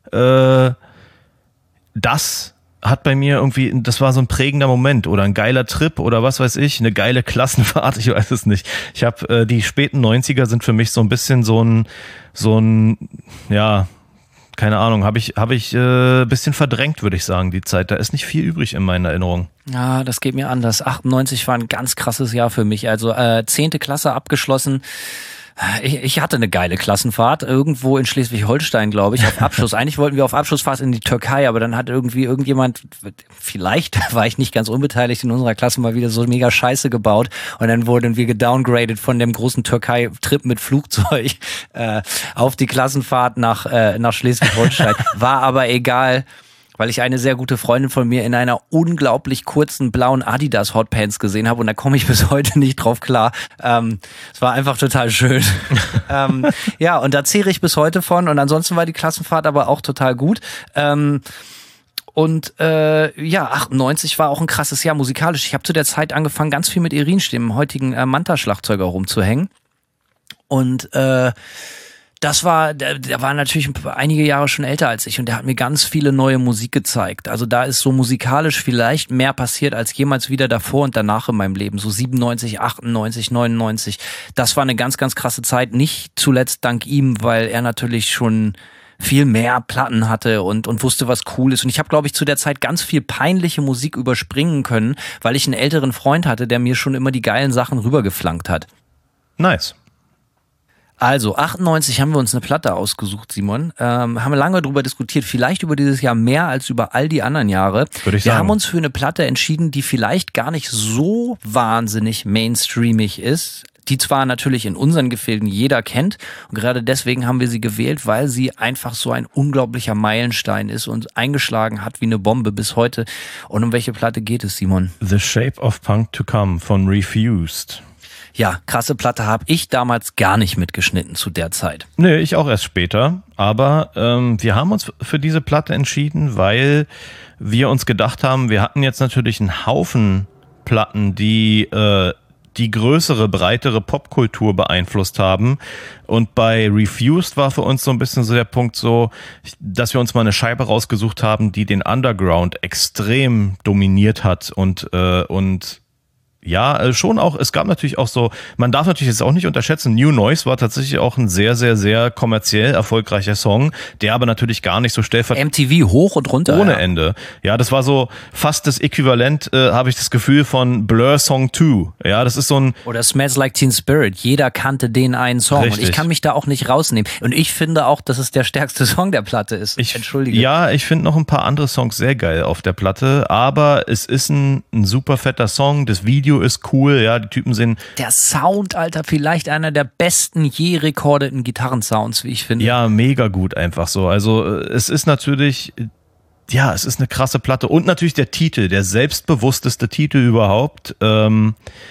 das hat bei mir irgendwie, das war so ein prägender Moment oder ein geiler Trip oder was weiß ich, eine geile Klassenfahrt, ich weiß es nicht. Ich habe die späten 90er sind für mich so ein bisschen so ein, ja, keine Ahnung, habe ich bisschen verdrängt, würde ich sagen, die Zeit. Da ist nicht viel übrig in meinen Erinnerungen. Ja, das geht mir anders. 98 war ein ganz krasses Jahr für mich. Also 10. Klasse abgeschlossen. Ich hatte eine geile Klassenfahrt, irgendwo in Schleswig-Holstein, glaube ich, auf Abschluss. Eigentlich wollten wir auf Abschlussfahrt in die Türkei, aber dann hat irgendwie irgendjemand, vielleicht war ich nicht ganz unbeteiligt, in unserer Klasse mal wieder so mega Scheiße gebaut und dann wurden wir gedowngradet von dem großen Türkei-Trip mit Flugzeug auf die Klassenfahrt nach Schleswig-Holstein. War aber egal, weil ich eine sehr gute Freundin von mir in einer unglaublich kurzen blauen Adidas Hotpants gesehen habe und da komme ich bis heute nicht drauf klar. Es war einfach total schön. Ja, und da zehre ich bis heute von und ansonsten war die Klassenfahrt aber auch total gut. Und ja, 98 war auch ein krasses Jahr musikalisch. Ich habe zu der Zeit angefangen, ganz viel mit Irin, dem heutigen Manta-Schlagzeuger, rumzuhängen. Und der war natürlich einige Jahre schon älter als ich und der hat mir ganz viele neue Musik gezeigt. Also da ist so musikalisch vielleicht mehr passiert als jemals wieder davor und danach in meinem Leben. So 97, 98, 99. Das war eine ganz, ganz krasse Zeit. Nicht zuletzt dank ihm, weil er natürlich schon viel mehr Platten hatte und wusste, was cool ist. Und ich habe, glaube ich, zu der Zeit ganz viel peinliche Musik überspringen können, weil ich einen älteren Freund hatte, der mir schon immer die geilen Sachen rübergeflankt hat. Nice. Also, 98 haben wir uns eine Platte ausgesucht, Simon. Haben wir lange darüber diskutiert, vielleicht über dieses Jahr mehr als über all die anderen Jahre. Würde ich sagen. Wir haben uns für eine Platte entschieden, die vielleicht gar nicht so wahnsinnig mainstreamig ist, die zwar natürlich in unseren Gefilden jeder kennt. Und gerade deswegen haben wir sie gewählt, weil sie einfach so ein unglaublicher Meilenstein ist und eingeschlagen hat wie eine Bombe bis heute. Und um welche Platte geht es, Simon? The Shape of Punk to Come von Refused. Ja, krasse Platte, habe ich damals gar nicht mitgeschnitten zu der Zeit. Nee, ich auch erst später. Aber wir haben uns für diese Platte entschieden, weil wir uns gedacht haben, wir hatten jetzt natürlich einen Haufen Platten, die die größere, breitere Popkultur beeinflusst haben. Und bei Refused war für uns so ein bisschen so der Punkt so, dass wir uns mal eine Scheibe rausgesucht haben, die den Underground extrem dominiert hat und ja, schon auch, es gab natürlich auch so, man darf natürlich jetzt auch nicht unterschätzen, New Noise war tatsächlich auch ein sehr, sehr, sehr kommerziell erfolgreicher Song, der aber natürlich gar nicht so MTV hoch und runter. Ohne Ende. Ja, das war so fast das Äquivalent, habe ich das Gefühl, von Blur Song 2. Ja, das ist so ein... Oder Smells Like Teen Spirit. Jeder kannte den einen Song. Richtig. Und ich kann mich da auch nicht rausnehmen. Und ich finde auch, dass es der stärkste Song der Platte ist. Entschuldige. Ja, ich finde noch ein paar andere Songs sehr geil auf der Platte, aber es ist ein super fetter Song, das Video ist cool, ja, die Typen sind... Der Sound, Alter, vielleicht einer der besten je rekordeten Gitarrensounds, wie ich finde. Ja, mega gut einfach so. Also es ist natürlich, ja, es ist eine krasse Platte und natürlich der Titel, der selbstbewussteste Titel überhaupt, kann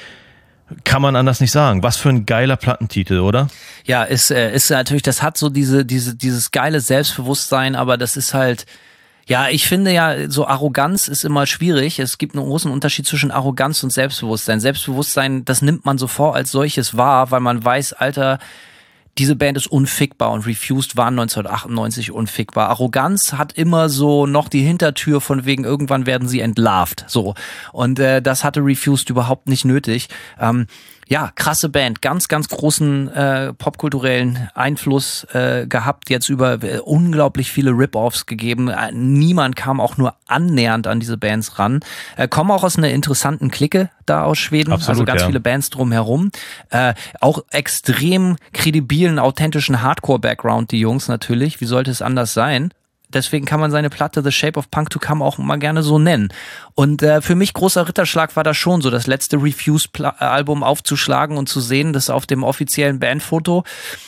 man anders nicht sagen. Was für ein geiler Plattentitel, oder? Ja, ist natürlich, das hat so dieses geile Selbstbewusstsein, aber das ist halt... Ja, ich finde ja, so Arroganz ist immer schwierig. Es gibt einen großen Unterschied zwischen Arroganz und Selbstbewusstsein. Selbstbewusstsein, das nimmt man sofort als solches wahr, weil man weiß, Alter, diese Band ist unfickbar und Refused waren 1998 unfickbar. Arroganz hat immer so noch die Hintertür von wegen, irgendwann werden sie entlarvt. So. Und das hatte Refused überhaupt nicht nötig. Ja, krasse Band, ganz, ganz großen popkulturellen Einfluss gehabt, jetzt über unglaublich viele Rip-Offs gegeben. Niemand kam auch nur annähernd an diese Bands ran. Kommen auch aus einer interessanten Clique da aus Schweden, absolut, also ganz ja. viele Bands drumherum. Auch extrem kredibilen, authentischen Hardcore-Background, die Jungs natürlich. Wie sollte es anders sein? Deswegen kann man seine Platte The Shape of Punk to Come auch mal gerne so nennen. Und für mich großer Ritterschlag war das schon so, das letzte Refused-Album aufzuschlagen und zu sehen, dass auf dem offiziellen Bandfoto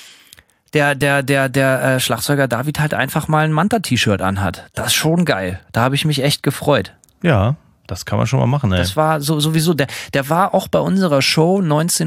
der Schlagzeuger David halt einfach mal ein Manta-T-Shirt anhat. Das ist schon geil. Da habe ich mich echt gefreut. Ja, das kann man schon mal machen, ey. Das war sowieso, der war auch bei unserer Show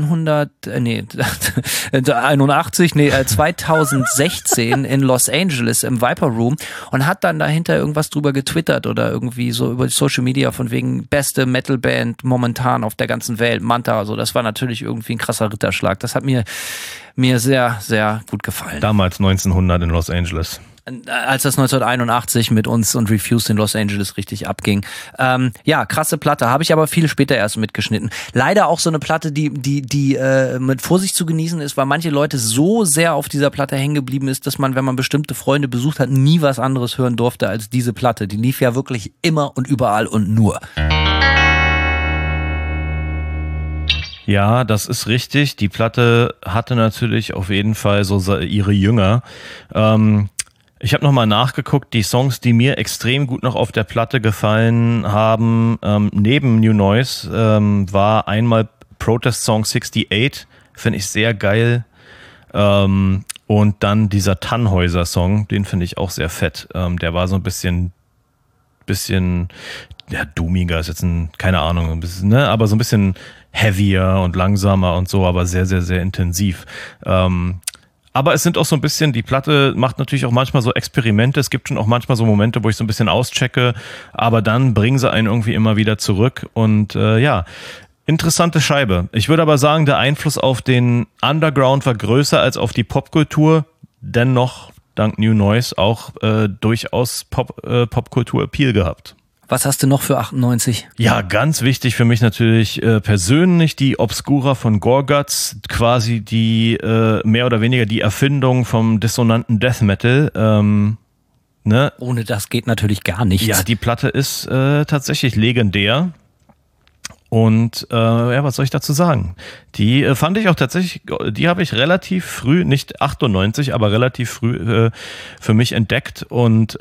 2016 in Los Angeles im Viper Room und hat dann dahinter irgendwas drüber getwittert oder irgendwie so über Social Media von wegen beste Metalband momentan auf der ganzen Welt, Manta. Also das war natürlich irgendwie ein krasser Ritterschlag. Das hat mir sehr, sehr gut gefallen. Damals 1900 in Los Angeles. Als das 1981 mit uns und Refused in Los Angeles richtig abging. Ja, krasse Platte, habe ich aber viel später erst mitgeschnitten. Leider auch so eine Platte, die mit Vorsicht zu genießen ist, weil manche Leute so sehr auf dieser Platte hängen geblieben ist, dass man, wenn man bestimmte Freunde besucht hat, nie was anderes hören durfte als diese Platte. Die lief ja wirklich immer und überall und nur. Ja, das ist richtig. Die Platte hatte natürlich auf jeden Fall so ihre Jünger. Ich habe nochmal nachgeguckt, die Songs, die mir extrem gut noch auf der Platte gefallen haben, neben New Noise, war einmal Protest Song 68, finde ich sehr geil. Und dann dieser Tannhäuser Song, den finde ich auch sehr fett. Der war so ein bisschen, ja, doomiger ist jetzt keine Ahnung, ein bisschen, ne, aber so ein bisschen heavier und langsamer und so, aber sehr, sehr, sehr intensiv. Aber es sind auch so ein bisschen, die Platte macht natürlich auch manchmal so Experimente. Es gibt schon auch manchmal so Momente, wo ich so ein bisschen auschecke, aber dann bringen sie einen irgendwie immer wieder zurück. Und ja, interessante Scheibe. Ich würde aber sagen, der Einfluss auf den Underground war größer als auf die Popkultur. Dennoch, dank New Noise, auch durchaus Popkultur-Appeal gehabt. Was hast du noch für 98? Ja, ganz wichtig für mich natürlich persönlich die Obscura von Gorguts, quasi die mehr oder weniger die Erfindung vom dissonanten Death Metal. Ne? Ohne das geht natürlich gar nichts. Ja, die Platte ist tatsächlich legendär. Und ja, was soll ich dazu sagen? Die fand ich auch tatsächlich, die habe ich relativ früh, nicht 98, aber relativ früh für mich entdeckt und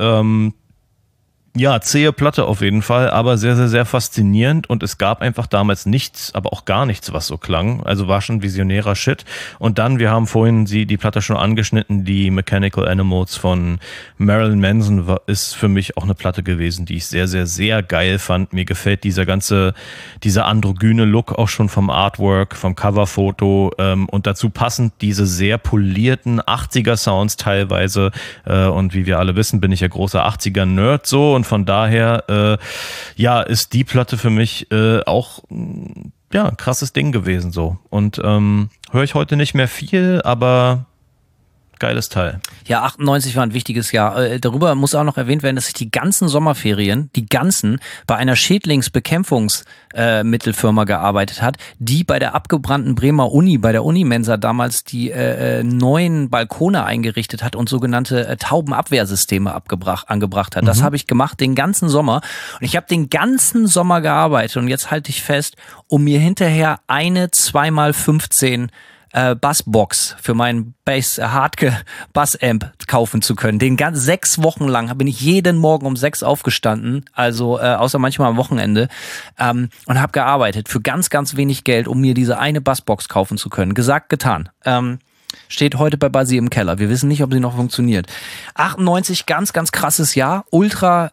ja, zähe Platte auf jeden Fall, aber sehr, sehr, sehr faszinierend und es gab einfach damals nichts, aber auch gar nichts, was so klang. Also war schon visionärer Shit. Und dann, wir haben vorhin die Platte schon angeschnitten, die Mechanical Animals von Marilyn Manson ist für mich auch eine Platte gewesen, die ich sehr, sehr, sehr geil fand. Mir gefällt dieser androgyne Look auch schon vom Artwork, vom Coverfoto und dazu passend diese sehr polierten 80er Sounds teilweise und wie wir alle wissen, bin ich ja großer 80er Nerd so und von daher, ja, ist die Platte für mich auch ja, ein krasses Ding gewesen so. Und höre ich heute nicht mehr viel, aber geiles Teil. Ja, 98 war ein wichtiges Jahr. Darüber muss auch noch erwähnt werden, dass ich die ganzen Sommerferien, bei einer Schädlingsbekämpfungsmittelfirma gearbeitet hat, die bei der abgebrannten Bremer Uni, bei der Unimensa damals die neuen Balkone eingerichtet hat und sogenannte Taubenabwehrsysteme angebracht hat. Das habe ich gemacht den ganzen Sommer und ich habe den ganzen Sommer gearbeitet und jetzt halte ich fest, um mir hinterher eine 2x15 Bassbox für meinen Hartke Bassamp kaufen zu können. 6 Wochen lang bin ich jeden Morgen um 6 aufgestanden, also außer manchmal am Wochenende, und habe gearbeitet für ganz, ganz wenig Geld, um mir diese eine Bassbox kaufen zu können. Gesagt, getan. Steht heute bei Basi im Keller. Wir wissen nicht, ob sie noch funktioniert. 98, ganz, ganz krasses Jahr. Ultra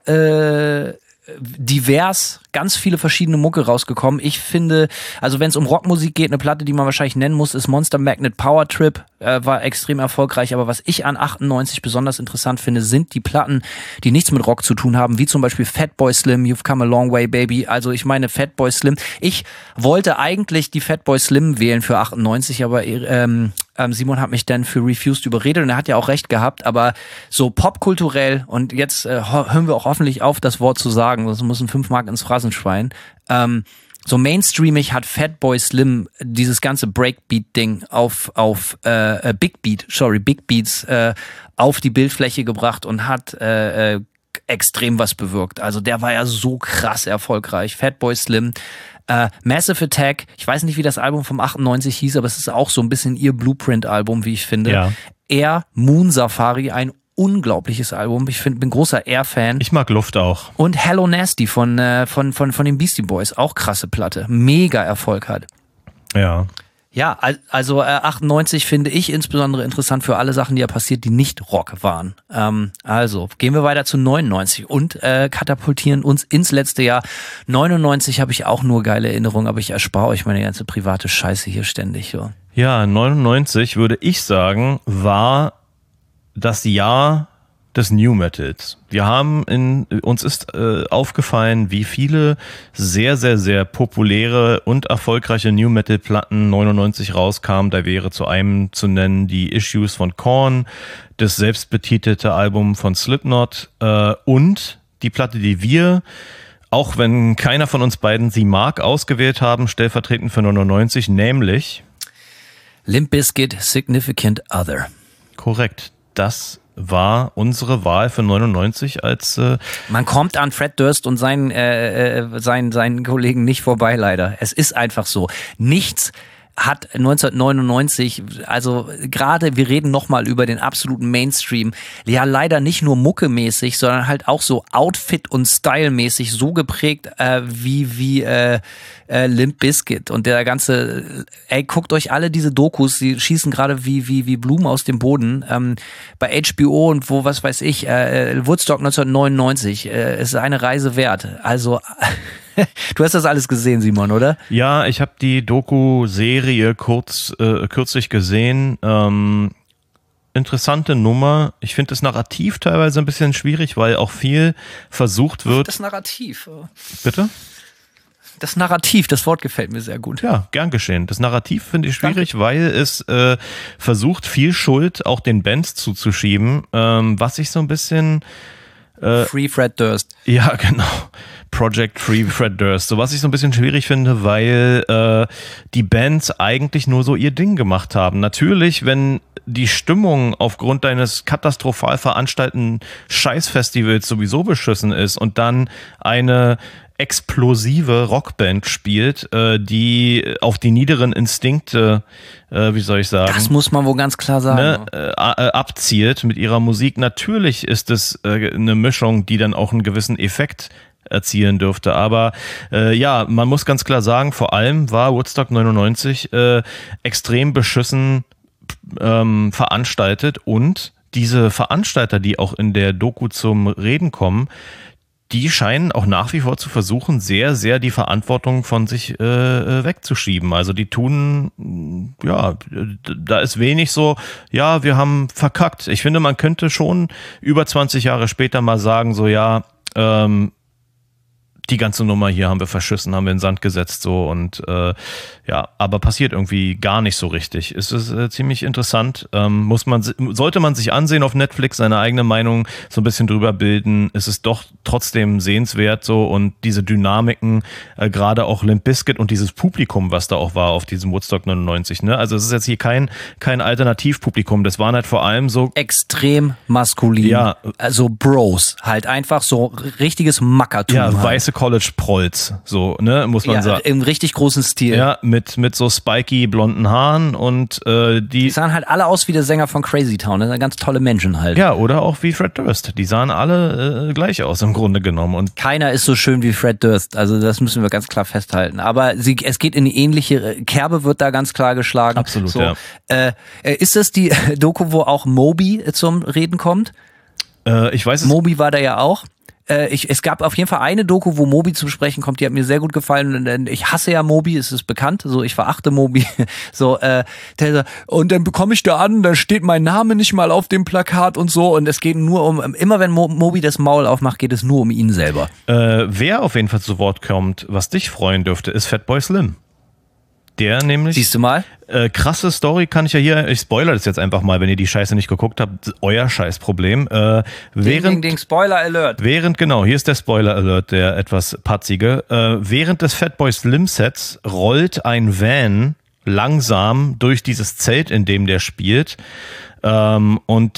divers, ganz viele verschiedene Mucke rausgekommen. Ich finde, also wenn es um Rockmusik geht, eine Platte, die man wahrscheinlich nennen muss, ist Monster Magnet Power Trip, war extrem erfolgreich, aber was ich an 98 besonders interessant finde, sind die Platten, die nichts mit Rock zu tun haben, wie zum Beispiel Fatboy Slim, You've Come a Long Way Baby, also ich meine Fatboy Slim, ich wollte eigentlich die Fatboy Slim wählen für 98, aber Simon hat mich dann für Refused überredet und er hat ja auch recht gehabt, aber so popkulturell und jetzt hören wir auch hoffentlich auf, das Wort zu sagen, sonst müssen 5 Mark ins Phrasenschwein. So mainstreamig hat Fatboy Slim dieses ganze Breakbeat-Ding auf Big Beats auf die Bildfläche gebracht und hat extrem was bewirkt. Also der war ja so krass erfolgreich. Fatboy Slim, Massive Attack, ich weiß nicht, wie das Album vom 98 hieß, aber es ist auch so ein bisschen ihr Blueprint-Album, wie ich finde. Ja. Moon Safari, ein unglaubliches Album. Ich bin großer Air-Fan. Ich mag Luft auch. Und Hello Nasty von den Beastie Boys, auch krasse Platte. Mega Erfolg hat. Ja. Ja, also 98 finde ich insbesondere interessant für alle Sachen, die ja passiert, die nicht Rock waren. Also gehen wir weiter zu 99 und katapultieren uns ins letzte Jahr. 99 habe ich auch nur geile Erinnerungen, aber ich erspare euch meine ganze private Scheiße hier ständig. So. Ja, 99 würde ich sagen, war das Jahr des New Metals. Uns ist aufgefallen, wie viele sehr, sehr, sehr populäre und erfolgreiche New Metal Platten 99 rauskamen. Da wäre zu einem zu nennen die Issues von Korn, das selbstbetitelte Album von Slipknot und die Platte, die wir, auch wenn keiner von uns beiden sie mag, ausgewählt haben, stellvertretend für 99, nämlich Limp Bizkit, Significant Other. Korrekt. Das war unsere Wahl für 99 als man kommt an Fred Durst und seinen Kollegen nicht vorbei, leider. Es ist einfach so. Nichts hat 1999, also gerade, wir reden nochmal über den absoluten Mainstream, ja leider nicht nur muckemäßig, sondern halt auch so Outfit- und Style-mäßig so geprägt wie Limp Bizkit und der ganze, guckt euch alle diese Dokus, die schießen gerade wie Blumen aus dem Boden, bei HBO und wo, was weiß ich, Woodstock 1999, ist eine Reise wert, also du hast das alles gesehen, Simon, oder? Ja, ich habe die Doku-Serie kürzlich gesehen. Interessante Nummer. Ich finde das Narrativ teilweise ein bisschen schwierig, weil auch viel versucht wird. Das Narrativ. Bitte? Das Narrativ, das Wort gefällt mir sehr gut. Ja, gern geschehen. Das Narrativ finde ich schwierig, weil es versucht, viel Schuld auch den Bands zuzuschieben, was ich so ein bisschen Free Fred Durst. Ja, genau. Project Free Fred Durst. So was ich so ein bisschen schwierig finde, weil die Bands eigentlich nur so ihr Ding gemacht haben. Natürlich, wenn die Stimmung aufgrund deines katastrophal veranstalteten Scheißfestivals sowieso beschissen ist und dann eine explosive Rockband spielt, die auf die niederen Instinkte, wie soll ich sagen? Das muss man wohl ganz klar sagen. Abzielt mit ihrer Musik. Natürlich ist es eine Mischung, die dann auch einen gewissen Effekt erzielen dürfte. Aber ja, man muss ganz klar sagen, vor allem war Woodstock 99 extrem beschissen veranstaltet und diese Veranstalter, die auch in der Doku zum Reden kommen, die scheinen auch nach wie vor zu versuchen, sehr, sehr die Verantwortung von sich wegzuschieben. Also die tun, ja, da ist wenig so, ja, wir haben verkackt. Ich finde, man könnte schon über 20 Jahre später mal sagen, so ja, die ganze Nummer hier haben wir verschissen, haben wir in den Sand gesetzt so und ja, aber passiert irgendwie gar nicht so richtig. Es ist ziemlich interessant. Sollte man sich ansehen auf Netflix, seine eigene Meinung so ein bisschen drüber bilden, ist es doch trotzdem sehenswert so und diese Dynamiken, gerade auch Limp Bizkit und dieses Publikum, was da auch war auf diesem Woodstock 99, ne? Also es ist jetzt hier kein Alternativpublikum, das waren halt vor allem so extrem maskulin. Ja. Also Bros, halt einfach so richtiges Mackertum. Ja, halt. weiße College-Prolls, so, ne, muss man ja, sagen. Im richtig großen Stil. Ja, mit so spiky blonden Haaren und die sahen halt alle aus wie der Sänger von Crazy Town. Das sind ganz tolle Menschen halt. Ja, oder auch wie Fred Durst. Die sahen alle gleich aus im Grunde genommen. Und keiner ist so schön wie Fred Durst. Also das müssen wir ganz klar festhalten. Aber es geht in die ähnliche Kerbe, wird da ganz klar geschlagen. Absolut, so, ja. Ist das die Doku, wo auch Moby zum Reden kommt? Ich weiß es. Moby war da ja auch. Es gab auf jeden Fall eine Doku, wo Moby zu sprechen kommt, die hat mir sehr gut gefallen. Ich hasse ja Moby, es ist bekannt, so ich verachte Moby. So, und dann bekomme ich da an, da steht mein Name nicht mal auf dem Plakat und so. Und es geht nur immer wenn Moby das Maul aufmacht, geht es nur um ihn selber. Wer auf jeden Fall zu Wort kommt, was dich freuen dürfte, ist Fatboy Slim. Der nämlich. Siehst du mal? Krasse Story kann ich ja hier, ich spoilere das jetzt einfach mal, wenn ihr die Scheiße nicht geguckt habt, euer Scheißproblem. Ding, Spoiler Alert. Genau, hier ist der Spoiler Alert, der etwas patzige. Während des Fatboy Slim Sets rollt ein Van langsam durch dieses Zelt, in dem der spielt. Und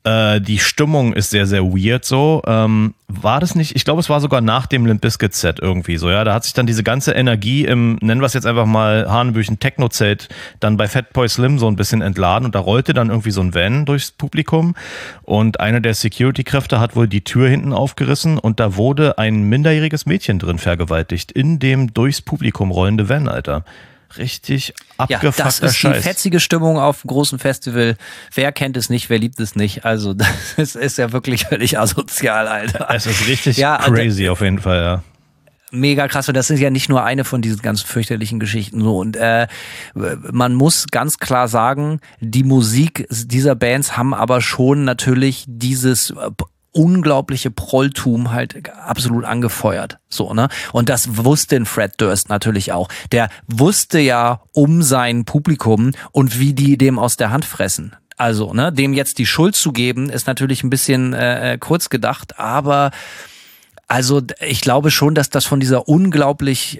Die Stimmung ist sehr, sehr weird so. War das nicht, ich glaube, es war sogar nach dem Limp Bizkit Set irgendwie so, ja. Da hat sich dann diese ganze Energie im, nennen wir es jetzt einfach mal, Hanebüchen Techno-Zelt dann bei Fatboy Slim so ein bisschen entladen und da rollte dann irgendwie so ein Van durchs Publikum und einer der Security-Kräfte hat wohl die Tür hinten aufgerissen und da wurde ein minderjähriges Mädchen drin vergewaltigt in dem durchs Publikum rollende Van, Alter. Richtig abgefuckter Scheiß. Das ist die fetzige Stimmung auf einem großen Festival. Wer kennt es nicht, wer liebt es nicht? Also das ist ja wirklich völlig asozial, Alter. Es ist richtig crazy auf jeden Fall, ja. Mega krass, und das ist ja nicht nur eine von diesen ganz fürchterlichen Geschichten. So. Und man muss ganz klar sagen, die Musik dieser Bands haben aber schon natürlich dieses unglaubliche Prolltum halt absolut angefeuert, so, ne? Und das wusste ein Fred Durst natürlich auch. Der wusste ja um sein Publikum und wie die dem aus der Hand fressen. Also, ne, dem jetzt die Schuld zu geben, ist natürlich ein bisschen kurz gedacht, aber also ich glaube schon, dass das von dieser unglaublich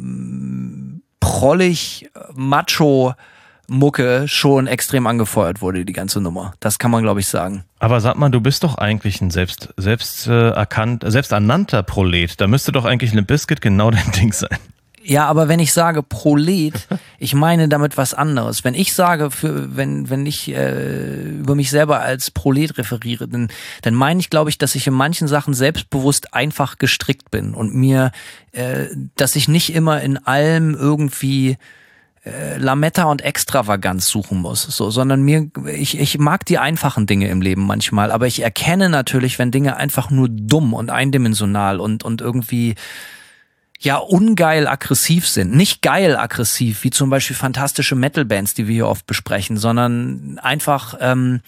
prollig macho Mucke schon extrem angefeuert wurde, die ganze Nummer. Das kann man, glaube ich, sagen. Aber sag mal, du bist doch eigentlich ein selbsternannter Prolet. Da müsste doch eigentlich Limp Bizkit genau dein Ding sein. Ja, aber wenn ich sage Prolet, ich meine damit was anderes. Wenn ich sage, wenn ich über mich selber als Prolet referiere, dann meine ich, glaube ich, dass ich in manchen Sachen selbstbewusst einfach gestrickt bin und mir, dass ich nicht immer in allem irgendwie Lametta und Extravaganz suchen muss, so, sondern ich mag die einfachen Dinge im Leben manchmal, aber ich erkenne natürlich, wenn Dinge einfach nur dumm und eindimensional und irgendwie ja ungeil aggressiv sind. Nicht geil aggressiv, wie zum Beispiel fantastische Metal-Bands, die wir hier oft besprechen, sondern einfach, sagen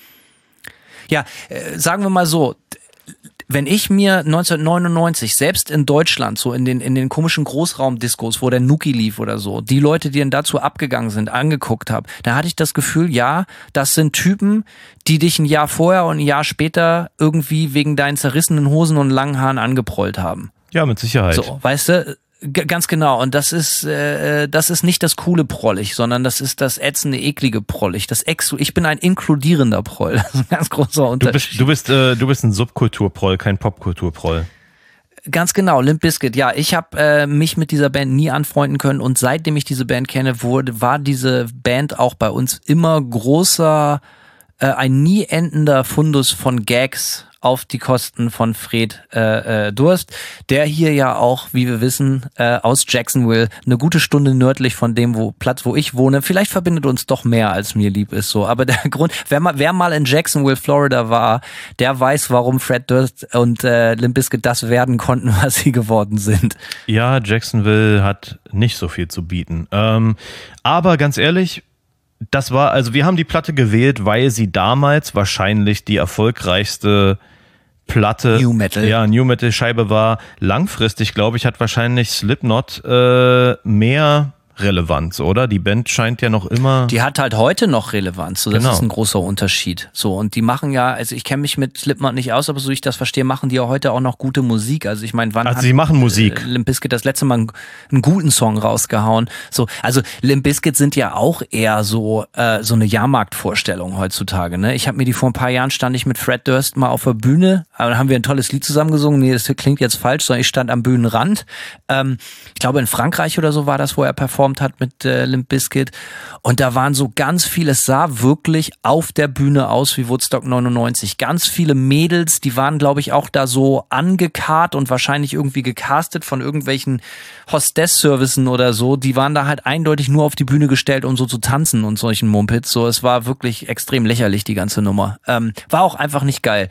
wir mal so, wenn ich mir 1999 selbst in Deutschland, so in den komischen Großraumdiskos, wo der Nuki lief oder so, die Leute, die dann dazu abgegangen sind, angeguckt habe, da hatte ich das Gefühl, ja, das sind Typen, die dich ein Jahr vorher und ein Jahr später irgendwie wegen deinen zerrissenen Hosen und langen Haaren angeprollt haben. Ja, mit Sicherheit. So, weißt du? Ganz genau. Und das ist nicht das coole Prollig, sondern das ist das ätzende, eklige Prollig. Ich bin ein inkludierender Proll. Das ist ein ganz großer Unterschied. Du bist ein Subkulturproll, kein Popkulturproll. Ganz genau, Limp Bizkit. Ja, ich habe mich mit dieser Band nie anfreunden können und seitdem ich diese Band kenne, war diese Band auch bei uns immer ein nie endender Fundus von Gags auf die Kosten von Fred Durst, der hier ja auch, wie wir wissen, aus Jacksonville, eine gute Stunde nördlich von dem Platz, wo ich wohne. Vielleicht verbindet uns doch mehr, als mir lieb ist, so. Aber der Grund, wer mal in Jacksonville, Florida war, der weiß, warum Fred Durst und Limp Bizkit das werden konnten, was sie geworden sind. Ja, Jacksonville hat nicht so viel zu bieten. Aber ganz ehrlich, wir haben die Platte gewählt, weil sie damals wahrscheinlich die erfolgreichste Platte, New Metal. Ja, New Metal Scheibe war. Langfristig, glaube ich, hat wahrscheinlich Slipknot mehr Relevanz, oder? Die Band scheint ja noch immer... Die hat halt heute noch Relevanz, so, das ist ein großer Unterschied. So, und die machen ja, also ich kenne mich mit Slipknot nicht aus, aber so wie ich das verstehe, machen die ja heute auch noch gute Musik. Also ich meine, sie machen Musik. Limp Bizkit das letzte Mal einen guten Song rausgehauen. So, also Limp Bizkit sind ja auch eher so eine Jahrmarktvorstellung heutzutage, ne? Ich habe mir vor ein paar Jahren stand ich mit Fred Durst mal auf der Bühne, aber dann haben wir ein tolles Lied zusammengesungen. Nee, das klingt jetzt falsch, sondern ich stand am Bühnenrand. Ich glaube in Frankreich oder so war das, wo er performt hat mit Limp Bizkit. Und da waren so ganz viele, es sah wirklich auf der Bühne aus wie Woodstock 99. Ganz viele Mädels, die waren, glaube ich, auch da so angekarrt und wahrscheinlich irgendwie gecastet von irgendwelchen Hostess-Servicen oder so. Die waren da halt eindeutig nur auf die Bühne gestellt, um so zu tanzen und solchen Mumpits. So, es war wirklich extrem lächerlich, die ganze Nummer. War auch einfach nicht geil.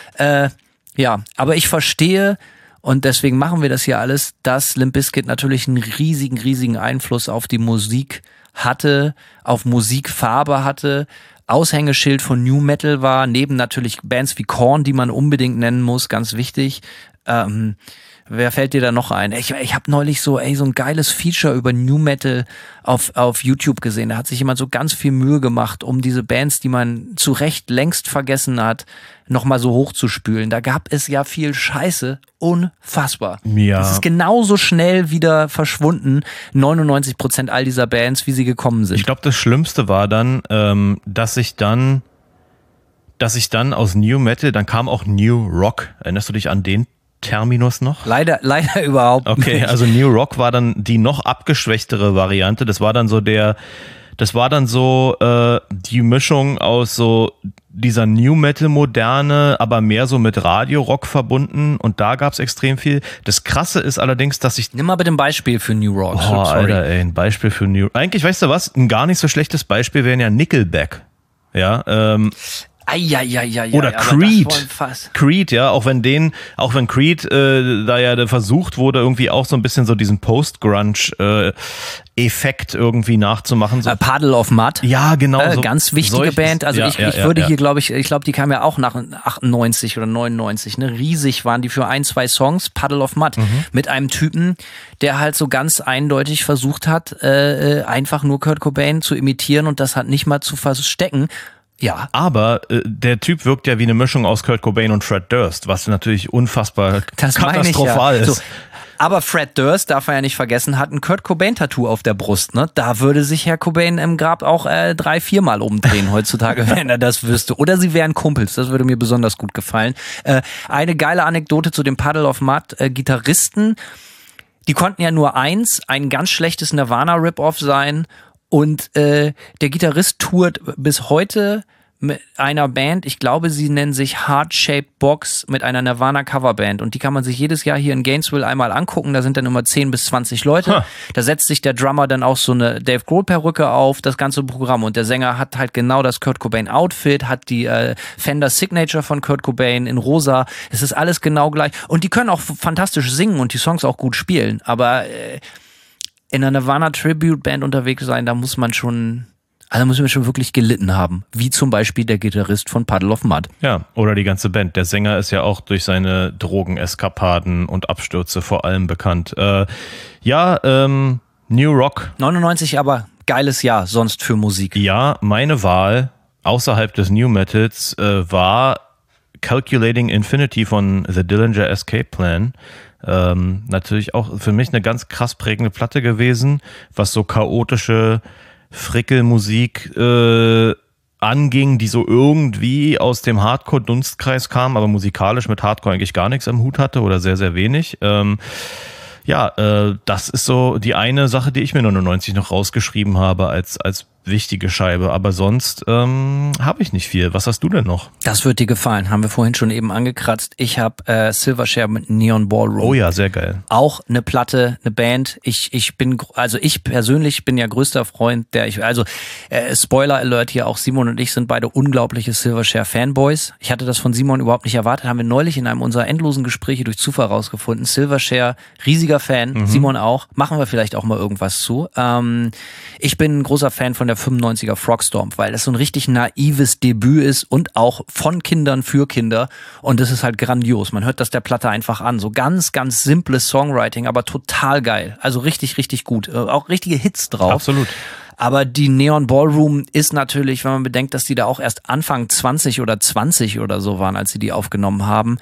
Ja, aber ich verstehe, und deswegen machen wir das hier alles, dass Limp Bizkit natürlich einen riesigen Einfluss auf die Musik hatte, auf Musikfarbe hatte, Aushängeschild von New Metal war, neben natürlich Bands wie Korn, die man unbedingt nennen muss, ganz wichtig. Wer fällt dir da noch ein? Ich habe neulich so ein geiles Feature über New Metal auf YouTube gesehen. Da hat sich jemand so ganz viel Mühe gemacht, um diese Bands, die man zu Recht längst vergessen hat, nochmal so hochzuspülen. Da gab es ja viel Scheiße. Unfassbar. Ja. Das ist genauso schnell wieder verschwunden, 99% all dieser Bands, wie sie gekommen sind. Ich glaube, das Schlimmste war dann, dass dass ich dann aus New Metal, dann kam auch New Rock. Erinnerst du dich an den Terminus noch? Leider überhaupt nicht. Okay, also New Rock war dann die noch abgeschwächtere Variante. Das war dann so die Mischung aus so dieser New Metal Moderne, aber mehr so mit Radio-Rock verbunden, und da gab's extrem viel. Das Krasse ist allerdings, dass ich... Nimm mal bitte ein Beispiel für New Rock. Oh, Alter, ey, ein Beispiel für New... Eigentlich, weißt du was, ein gar nicht so schlechtes Beispiel wären ja Nickelback. Ja, oder Creed. Creed, ja, auch wenn Creed da ja versucht wurde, irgendwie auch so ein bisschen so diesen Post-Grunge-Effekt irgendwie nachzumachen. So. Puddle of Mud. Ja, genau. Ganz wichtige Band. Also ich würde hier, glaube ich, die kam ja auch nach 98 oder 99, ne? Riesig waren die für 1-2 Songs, Puddle of Mud. Mit einem Typen, der halt so ganz eindeutig versucht hat, einfach nur Kurt Cobain zu imitieren und das halt nicht mal zu verstecken. Ja. Aber der Typ wirkt ja wie eine Mischung aus Kurt Cobain und Fred Durst, was natürlich unfassbar katastrophal ist. So. Aber Fred Durst, darf man ja nicht vergessen, hat ein Kurt Cobain-Tattoo auf der Brust. Ne? Da würde sich Herr Cobain im Grab auch 3-4 Mal umdrehen heutzutage, wenn er das wüsste. Oder sie wären Kumpels, das würde mir besonders gut gefallen. Eine geile Anekdote zu dem Puddle of Mud Gitarristen. Die konnten ja nur ein ganz schlechtes Nirvana-Rip-Off sein. Und der Gitarrist tourt bis heute mit einer Band, ich glaube, sie nennen sich Heart-Shaped Box, mit einer Nirvana-Coverband. Und die kann man sich jedes Jahr hier in Gainesville einmal angucken. Da sind dann immer 10 bis 20 Leute. Da setzt sich der Drummer dann auch so eine Dave Grohl-Perücke auf, das ganze Programm. Und der Sänger hat halt genau das Kurt Cobain-Outfit, hat die Fender Signature von Kurt Cobain in rosa. Es ist alles genau gleich. Und die können auch fantastisch singen und die Songs auch gut spielen. Aber in einer Nirvana-Tribute-Band unterwegs sein, da muss man schon wirklich gelitten haben. Wie zum Beispiel der Gitarrist von Puddle of Mud. Ja, oder die ganze Band. Der Sänger ist ja auch durch seine Drogeneskapaden und Abstürze vor allem bekannt. New Rock. 99 aber geiles Jahr sonst für Musik. Ja, meine Wahl außerhalb des New Metals war Calculating Infinity von The Dillinger Escape Plan. Natürlich auch für mich eine ganz krass prägende Platte gewesen, was so chaotische Frickelmusik anging, die so irgendwie aus dem Hardcore-Dunstkreis kam, aber musikalisch mit Hardcore eigentlich gar nichts am Hut hatte oder sehr, sehr wenig. Das ist so die eine Sache, die ich mir 99 noch rausgeschrieben habe als wichtige Scheibe, aber sonst habe ich nicht viel. Was hast du denn noch? Das wird dir gefallen, haben wir vorhin schon eben angekratzt. Ich habe Silverchair mit Neon Ballroom. Oh ja, sehr geil. Auch eine Platte, eine Band. Ich persönlich bin ja größter Freund Spoiler Alert hier, auch Simon und ich sind beide unglaubliche Silverchair Fanboys. Ich hatte das von Simon überhaupt nicht erwartet, haben wir neulich in einem unserer endlosen Gespräche durch Zufall rausgefunden. Silverchair, riesiger Fan, Simon auch. Machen wir vielleicht auch mal irgendwas zu. Ich bin ein großer Fan von der 95er Frogstomp, weil das so ein richtig naives Debüt ist und auch von Kindern für Kinder, und das ist halt grandios. Man hört das der Platte einfach an. So ganz, ganz simples Songwriting, aber total geil. Also richtig, richtig gut. Auch richtige Hits drauf. Absolut. Aber die Neon Ballroom ist natürlich, wenn man bedenkt, dass die da auch erst Anfang 20 oder so waren, als sie die aufgenommen haben,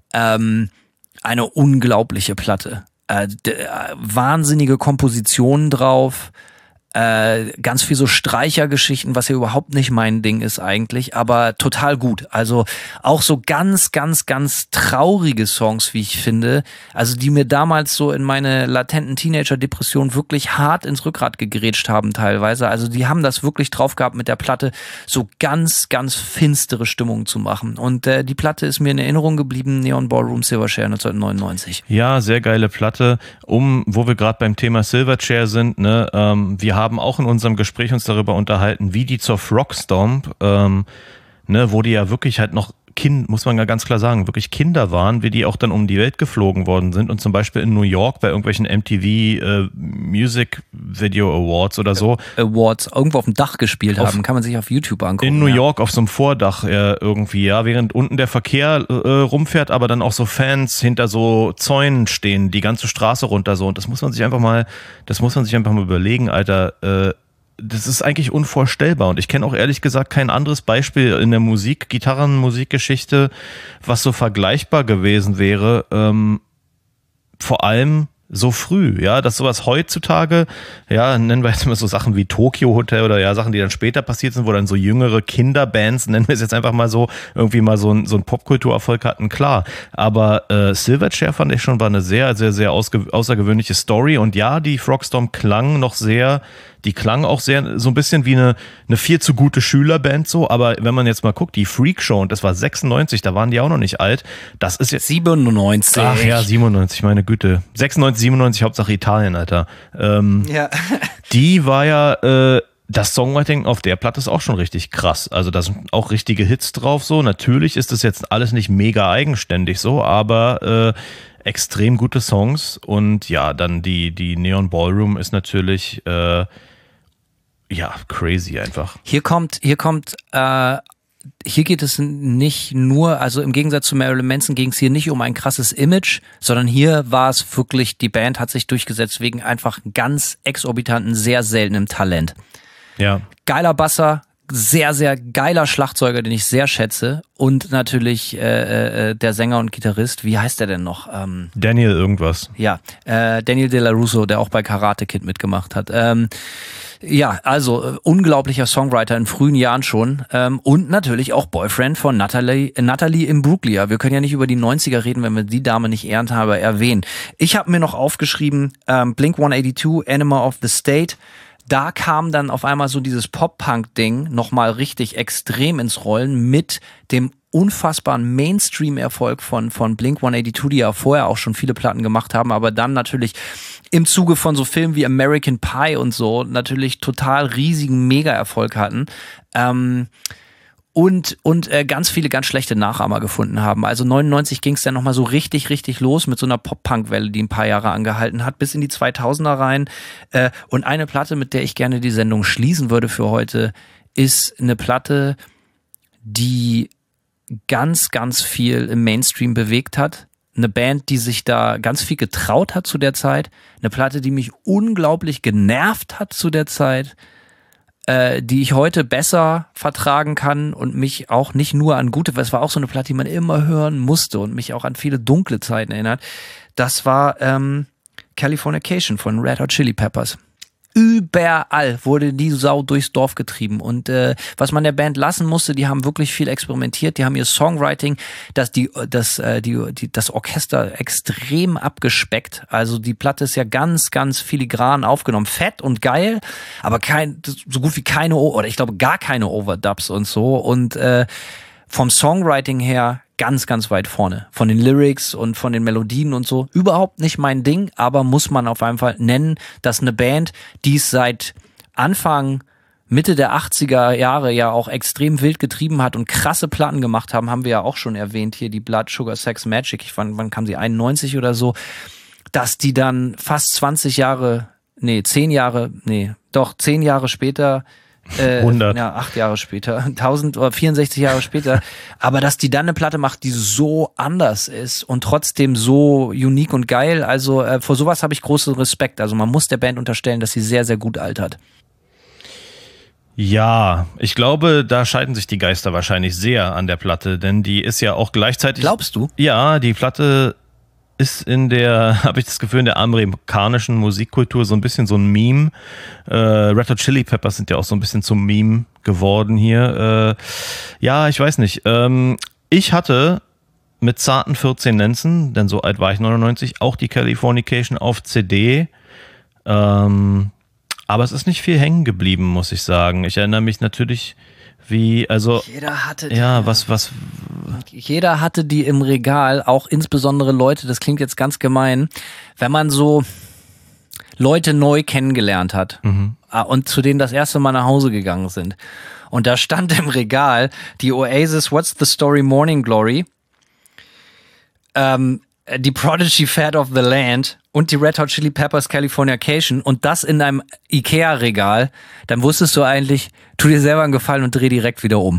eine unglaubliche Platte. Wahnsinnige Kompositionen drauf. Ganz viel so Streichergeschichten, was ja überhaupt nicht mein Ding ist eigentlich, aber total gut. Also auch so ganz, ganz, ganz traurige Songs, wie ich finde, also die mir damals so in meine latenten Teenager-Depression wirklich hart ins Rückgrat gegrätscht haben teilweise. Also die haben das wirklich drauf gehabt, mit der Platte so ganz, ganz finstere Stimmung zu machen. Und die Platte ist mir in Erinnerung geblieben, Neon Ballroom Silverchair 1999. Ja, sehr geile Platte. Wo wir gerade beim Thema Silverchair sind, ne, wir haben auch in unserem Gespräch uns darüber unterhalten, wie die zur Frogstomp, wo die ja wirklich halt noch muss man ja ganz klar sagen, wirklich Kinder waren, wie die auch dann um die Welt geflogen worden sind und zum Beispiel in New York bei irgendwelchen MTV Music Video Awards oder so. Awards irgendwo auf dem Dach gespielt haben, kann man sich auf YouTube angucken. In New York auf so einem Vordach irgendwie, ja, während unten der Verkehr rumfährt, aber dann auch so Fans hinter so Zäunen stehen, die ganze Straße runter so, und das muss man sich einfach mal überlegen, Alter, das ist eigentlich unvorstellbar, und ich kenne auch ehrlich gesagt kein anderes Beispiel in der Gitarrenmusikgeschichte, was so vergleichbar gewesen wäre. Vor allem, so früh, ja, dass sowas heutzutage, ja, nennen wir jetzt mal so Sachen wie Tokyo Hotel oder ja, Sachen, die dann später passiert sind, wo dann so jüngere Kinderbands, nennen wir es jetzt einfach mal so, irgendwie mal so ein Popkulturerfolg hatten, klar. Aber Silverchair fand ich schon, war eine sehr, sehr, sehr außergewöhnliche Story und ja, die Frogstorm klang auch sehr, so ein bisschen wie eine viel zu gute Schülerband so, aber wenn man jetzt mal guckt, die Freakshow, und das war 96, da waren die auch noch nicht alt, das ist jetzt... 97. Ach ja, 97, meine Güte. 96, 97, Hauptsache Italien, Alter. Ja. Die war ja... Das Songwriting auf der Platte ist auch schon richtig krass. Also da sind auch richtige Hits drauf so. Natürlich ist das jetzt alles nicht mega eigenständig so, aber extrem gute Songs. Und ja, dann die Neon Ballroom ist natürlich crazy einfach. Hier geht es nicht nur, also im Gegensatz zu Marilyn Manson ging es hier nicht um ein krasses Image, sondern hier war es wirklich, die Band hat sich durchgesetzt wegen einfach ganz exorbitanten, sehr seltenem Talent. Ja. Geiler Basser, sehr, sehr geiler Schlagzeuger, den ich sehr schätze. Und natürlich der Sänger und Gitarrist, wie heißt der denn noch? Daniel irgendwas. Ja, Daniel De La Russo, der auch bei Karate Kid mitgemacht hat. Also unglaublicher Songwriter in frühen Jahren schon. Und natürlich auch Boyfriend von Natalie Imbruglia. Wir können ja nicht über die 90er reden, wenn wir die Dame nicht ehrenhalber erwähnen. Ich habe mir noch aufgeschrieben, Blink 182, Enema of the State. Da kam dann auf einmal so dieses Pop-Punk-Ding nochmal richtig extrem ins Rollen mit dem unfassbaren Mainstream-Erfolg von Blink 182, die ja vorher auch schon viele Platten gemacht haben, aber dann natürlich im Zuge von so Filmen wie American Pie und so natürlich total riesigen Mega-Erfolg hatten. Und ganz viele ganz schlechte Nachahmer gefunden haben. Also 99 ging es dann nochmal so richtig, richtig los mit so einer Pop-Punk-Welle, die ein paar Jahre angehalten hat, bis in die 2000er rein. Und eine Platte, mit der ich gerne die Sendung schließen würde für heute, ist eine Platte, die ganz, ganz viel im Mainstream bewegt hat. Eine Band, die sich da ganz viel getraut hat zu der Zeit. Eine Platte, die mich unglaublich genervt hat zu der Zeit. Die ich heute besser vertragen kann und mich auch nicht nur an gute, weil es war auch so eine Platte, die man immer hören musste und mich auch an viele dunkle Zeiten erinnert. Das war Californication von Red Hot Chili Peppers. Überall wurde die Sau durchs Dorf getrieben und was man der Band lassen musste, die haben wirklich viel experimentiert, die haben ihr Songwriting, das Orchester extrem abgespeckt, also die Platte ist ja ganz, ganz filigran aufgenommen, fett und geil, aber so gut wie keine, oder ich glaube gar keine Overdubs und so und vom Songwriting her ganz, ganz weit vorne. Von den Lyrics und von den Melodien und so. Überhaupt nicht mein Ding, aber muss man auf jeden Fall nennen, dass eine Band, die es seit Mitte der 80er Jahre ja auch extrem wild getrieben hat und krasse Platten gemacht haben wir ja auch schon erwähnt, hier die Blood, Sugar, Sex, Magic, wann kam sie, 91 oder so, dass die dann fast 10 Jahre später 100. Ja, 8 Jahre später, 1000 oder 64 Jahre später, aber dass die dann eine Platte macht, die so anders ist und trotzdem so unique und geil, also vor sowas habe ich großen Respekt, also man muss der Band unterstellen, dass sie sehr, sehr gut altert. Ja, ich glaube, da scheiden sich die Geister wahrscheinlich sehr an der Platte, denn die ist ja auch gleichzeitig... Glaubst du? Ja, die Platte ist habe ich das Gefühl, in der amerikanischen Musikkultur so ein bisschen so ein Meme. Red Hot Chili Peppers sind ja auch so ein bisschen zum Meme geworden hier. Ja, ich weiß nicht. Ich hatte mit zarten 14 Lenzen, denn so alt war ich 99, auch die Californication auf CD. Aber es ist nicht viel hängen geblieben, muss ich sagen. Ich erinnere mich natürlich, jeder hatte die. Ja, Jeder hatte die im Regal, auch insbesondere Leute, das klingt jetzt ganz gemein, wenn man so Leute neu kennengelernt hat und zu denen das erste Mal nach Hause gegangen sind. Und da stand im Regal die Oasis What's the Story Morning Glory, die Prodigy Fat of the Land und die Red Hot Chili Peppers Californication und das in einem Ikea-Regal, dann wusstest du eigentlich, tu dir selber einen Gefallen und dreh direkt wieder um.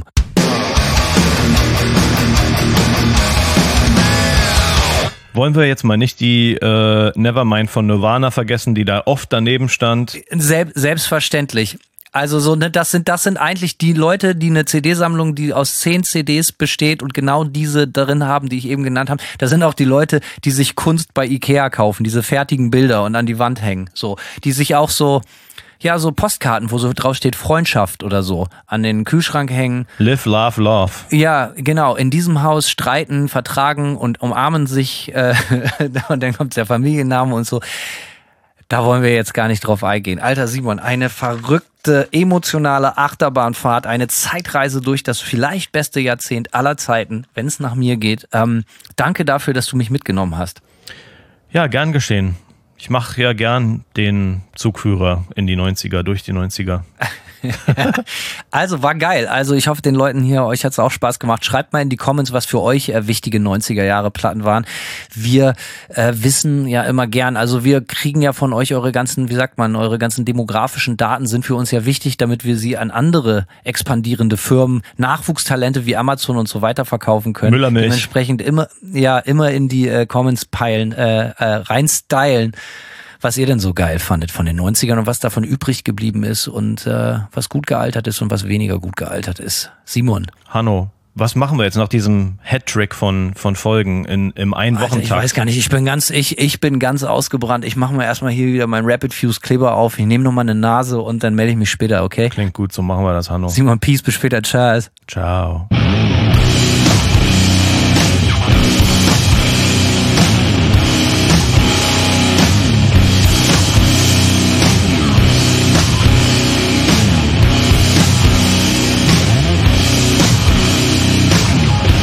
Wollen wir jetzt mal nicht die Nevermind von Nirvana vergessen, die da oft daneben stand? Selbstverständlich. Also so, ne, das sind eigentlich die Leute, die eine CD-Sammlung, die aus 10 CDs besteht und genau diese darin haben, die ich eben genannt habe. Das sind auch die Leute, die sich Kunst bei Ikea kaufen, diese fertigen Bilder und an die Wand hängen. So, die sich auch so Postkarten, wo so drauf steht Freundschaft oder so, an den Kühlschrank hängen. Live, love, love. Ja, genau. In diesem Haus streiten, vertragen und umarmen sich und dann kommt der Familienname und so. Da wollen wir jetzt gar nicht drauf eingehen. Alter Simon, eine verrückte, emotionale Achterbahnfahrt, eine Zeitreise durch das vielleicht beste Jahrzehnt aller Zeiten, wenn es nach mir geht. Danke dafür, dass du mich mitgenommen hast. Ja, gern geschehen. Ich mache ja gern den Zugführer in die 90er, durch die 90er. Also war geil. Also ich hoffe, den Leuten hier, euch hat es auch Spaß gemacht. Schreibt mal in die Comments, was für euch wichtige 90er-Jahre-Platten waren. Wir wissen ja immer gern, also wir kriegen ja von euch eure ganzen, eure ganzen demografischen Daten sind für uns ja wichtig, damit wir sie an andere expandierende Firmen, Nachwuchstalente wie Amazon und so weiter verkaufen können. Müllermilch. Dementsprechend immer in die Comments reinstylen, was ihr denn so geil fandet von den 90ern und was davon übrig geblieben ist und was gut gealtert ist und was weniger gut gealtert ist. Simon. Hanno, was machen wir jetzt nach diesem Hattrick von Folgen im Ein-Wochentakt? Ich weiß gar nicht, ich bin ganz ausgebrannt. Ich mache mir erstmal hier wieder meinen Rapid Fuse Kleber auf. Ich nehme nochmal eine Nase und dann melde ich mich später, okay? Klingt gut, so machen wir das, Hanno. Simon, peace, bis später, tschüss. Ciao.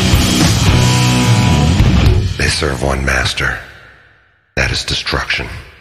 They serve one master. That is destruction.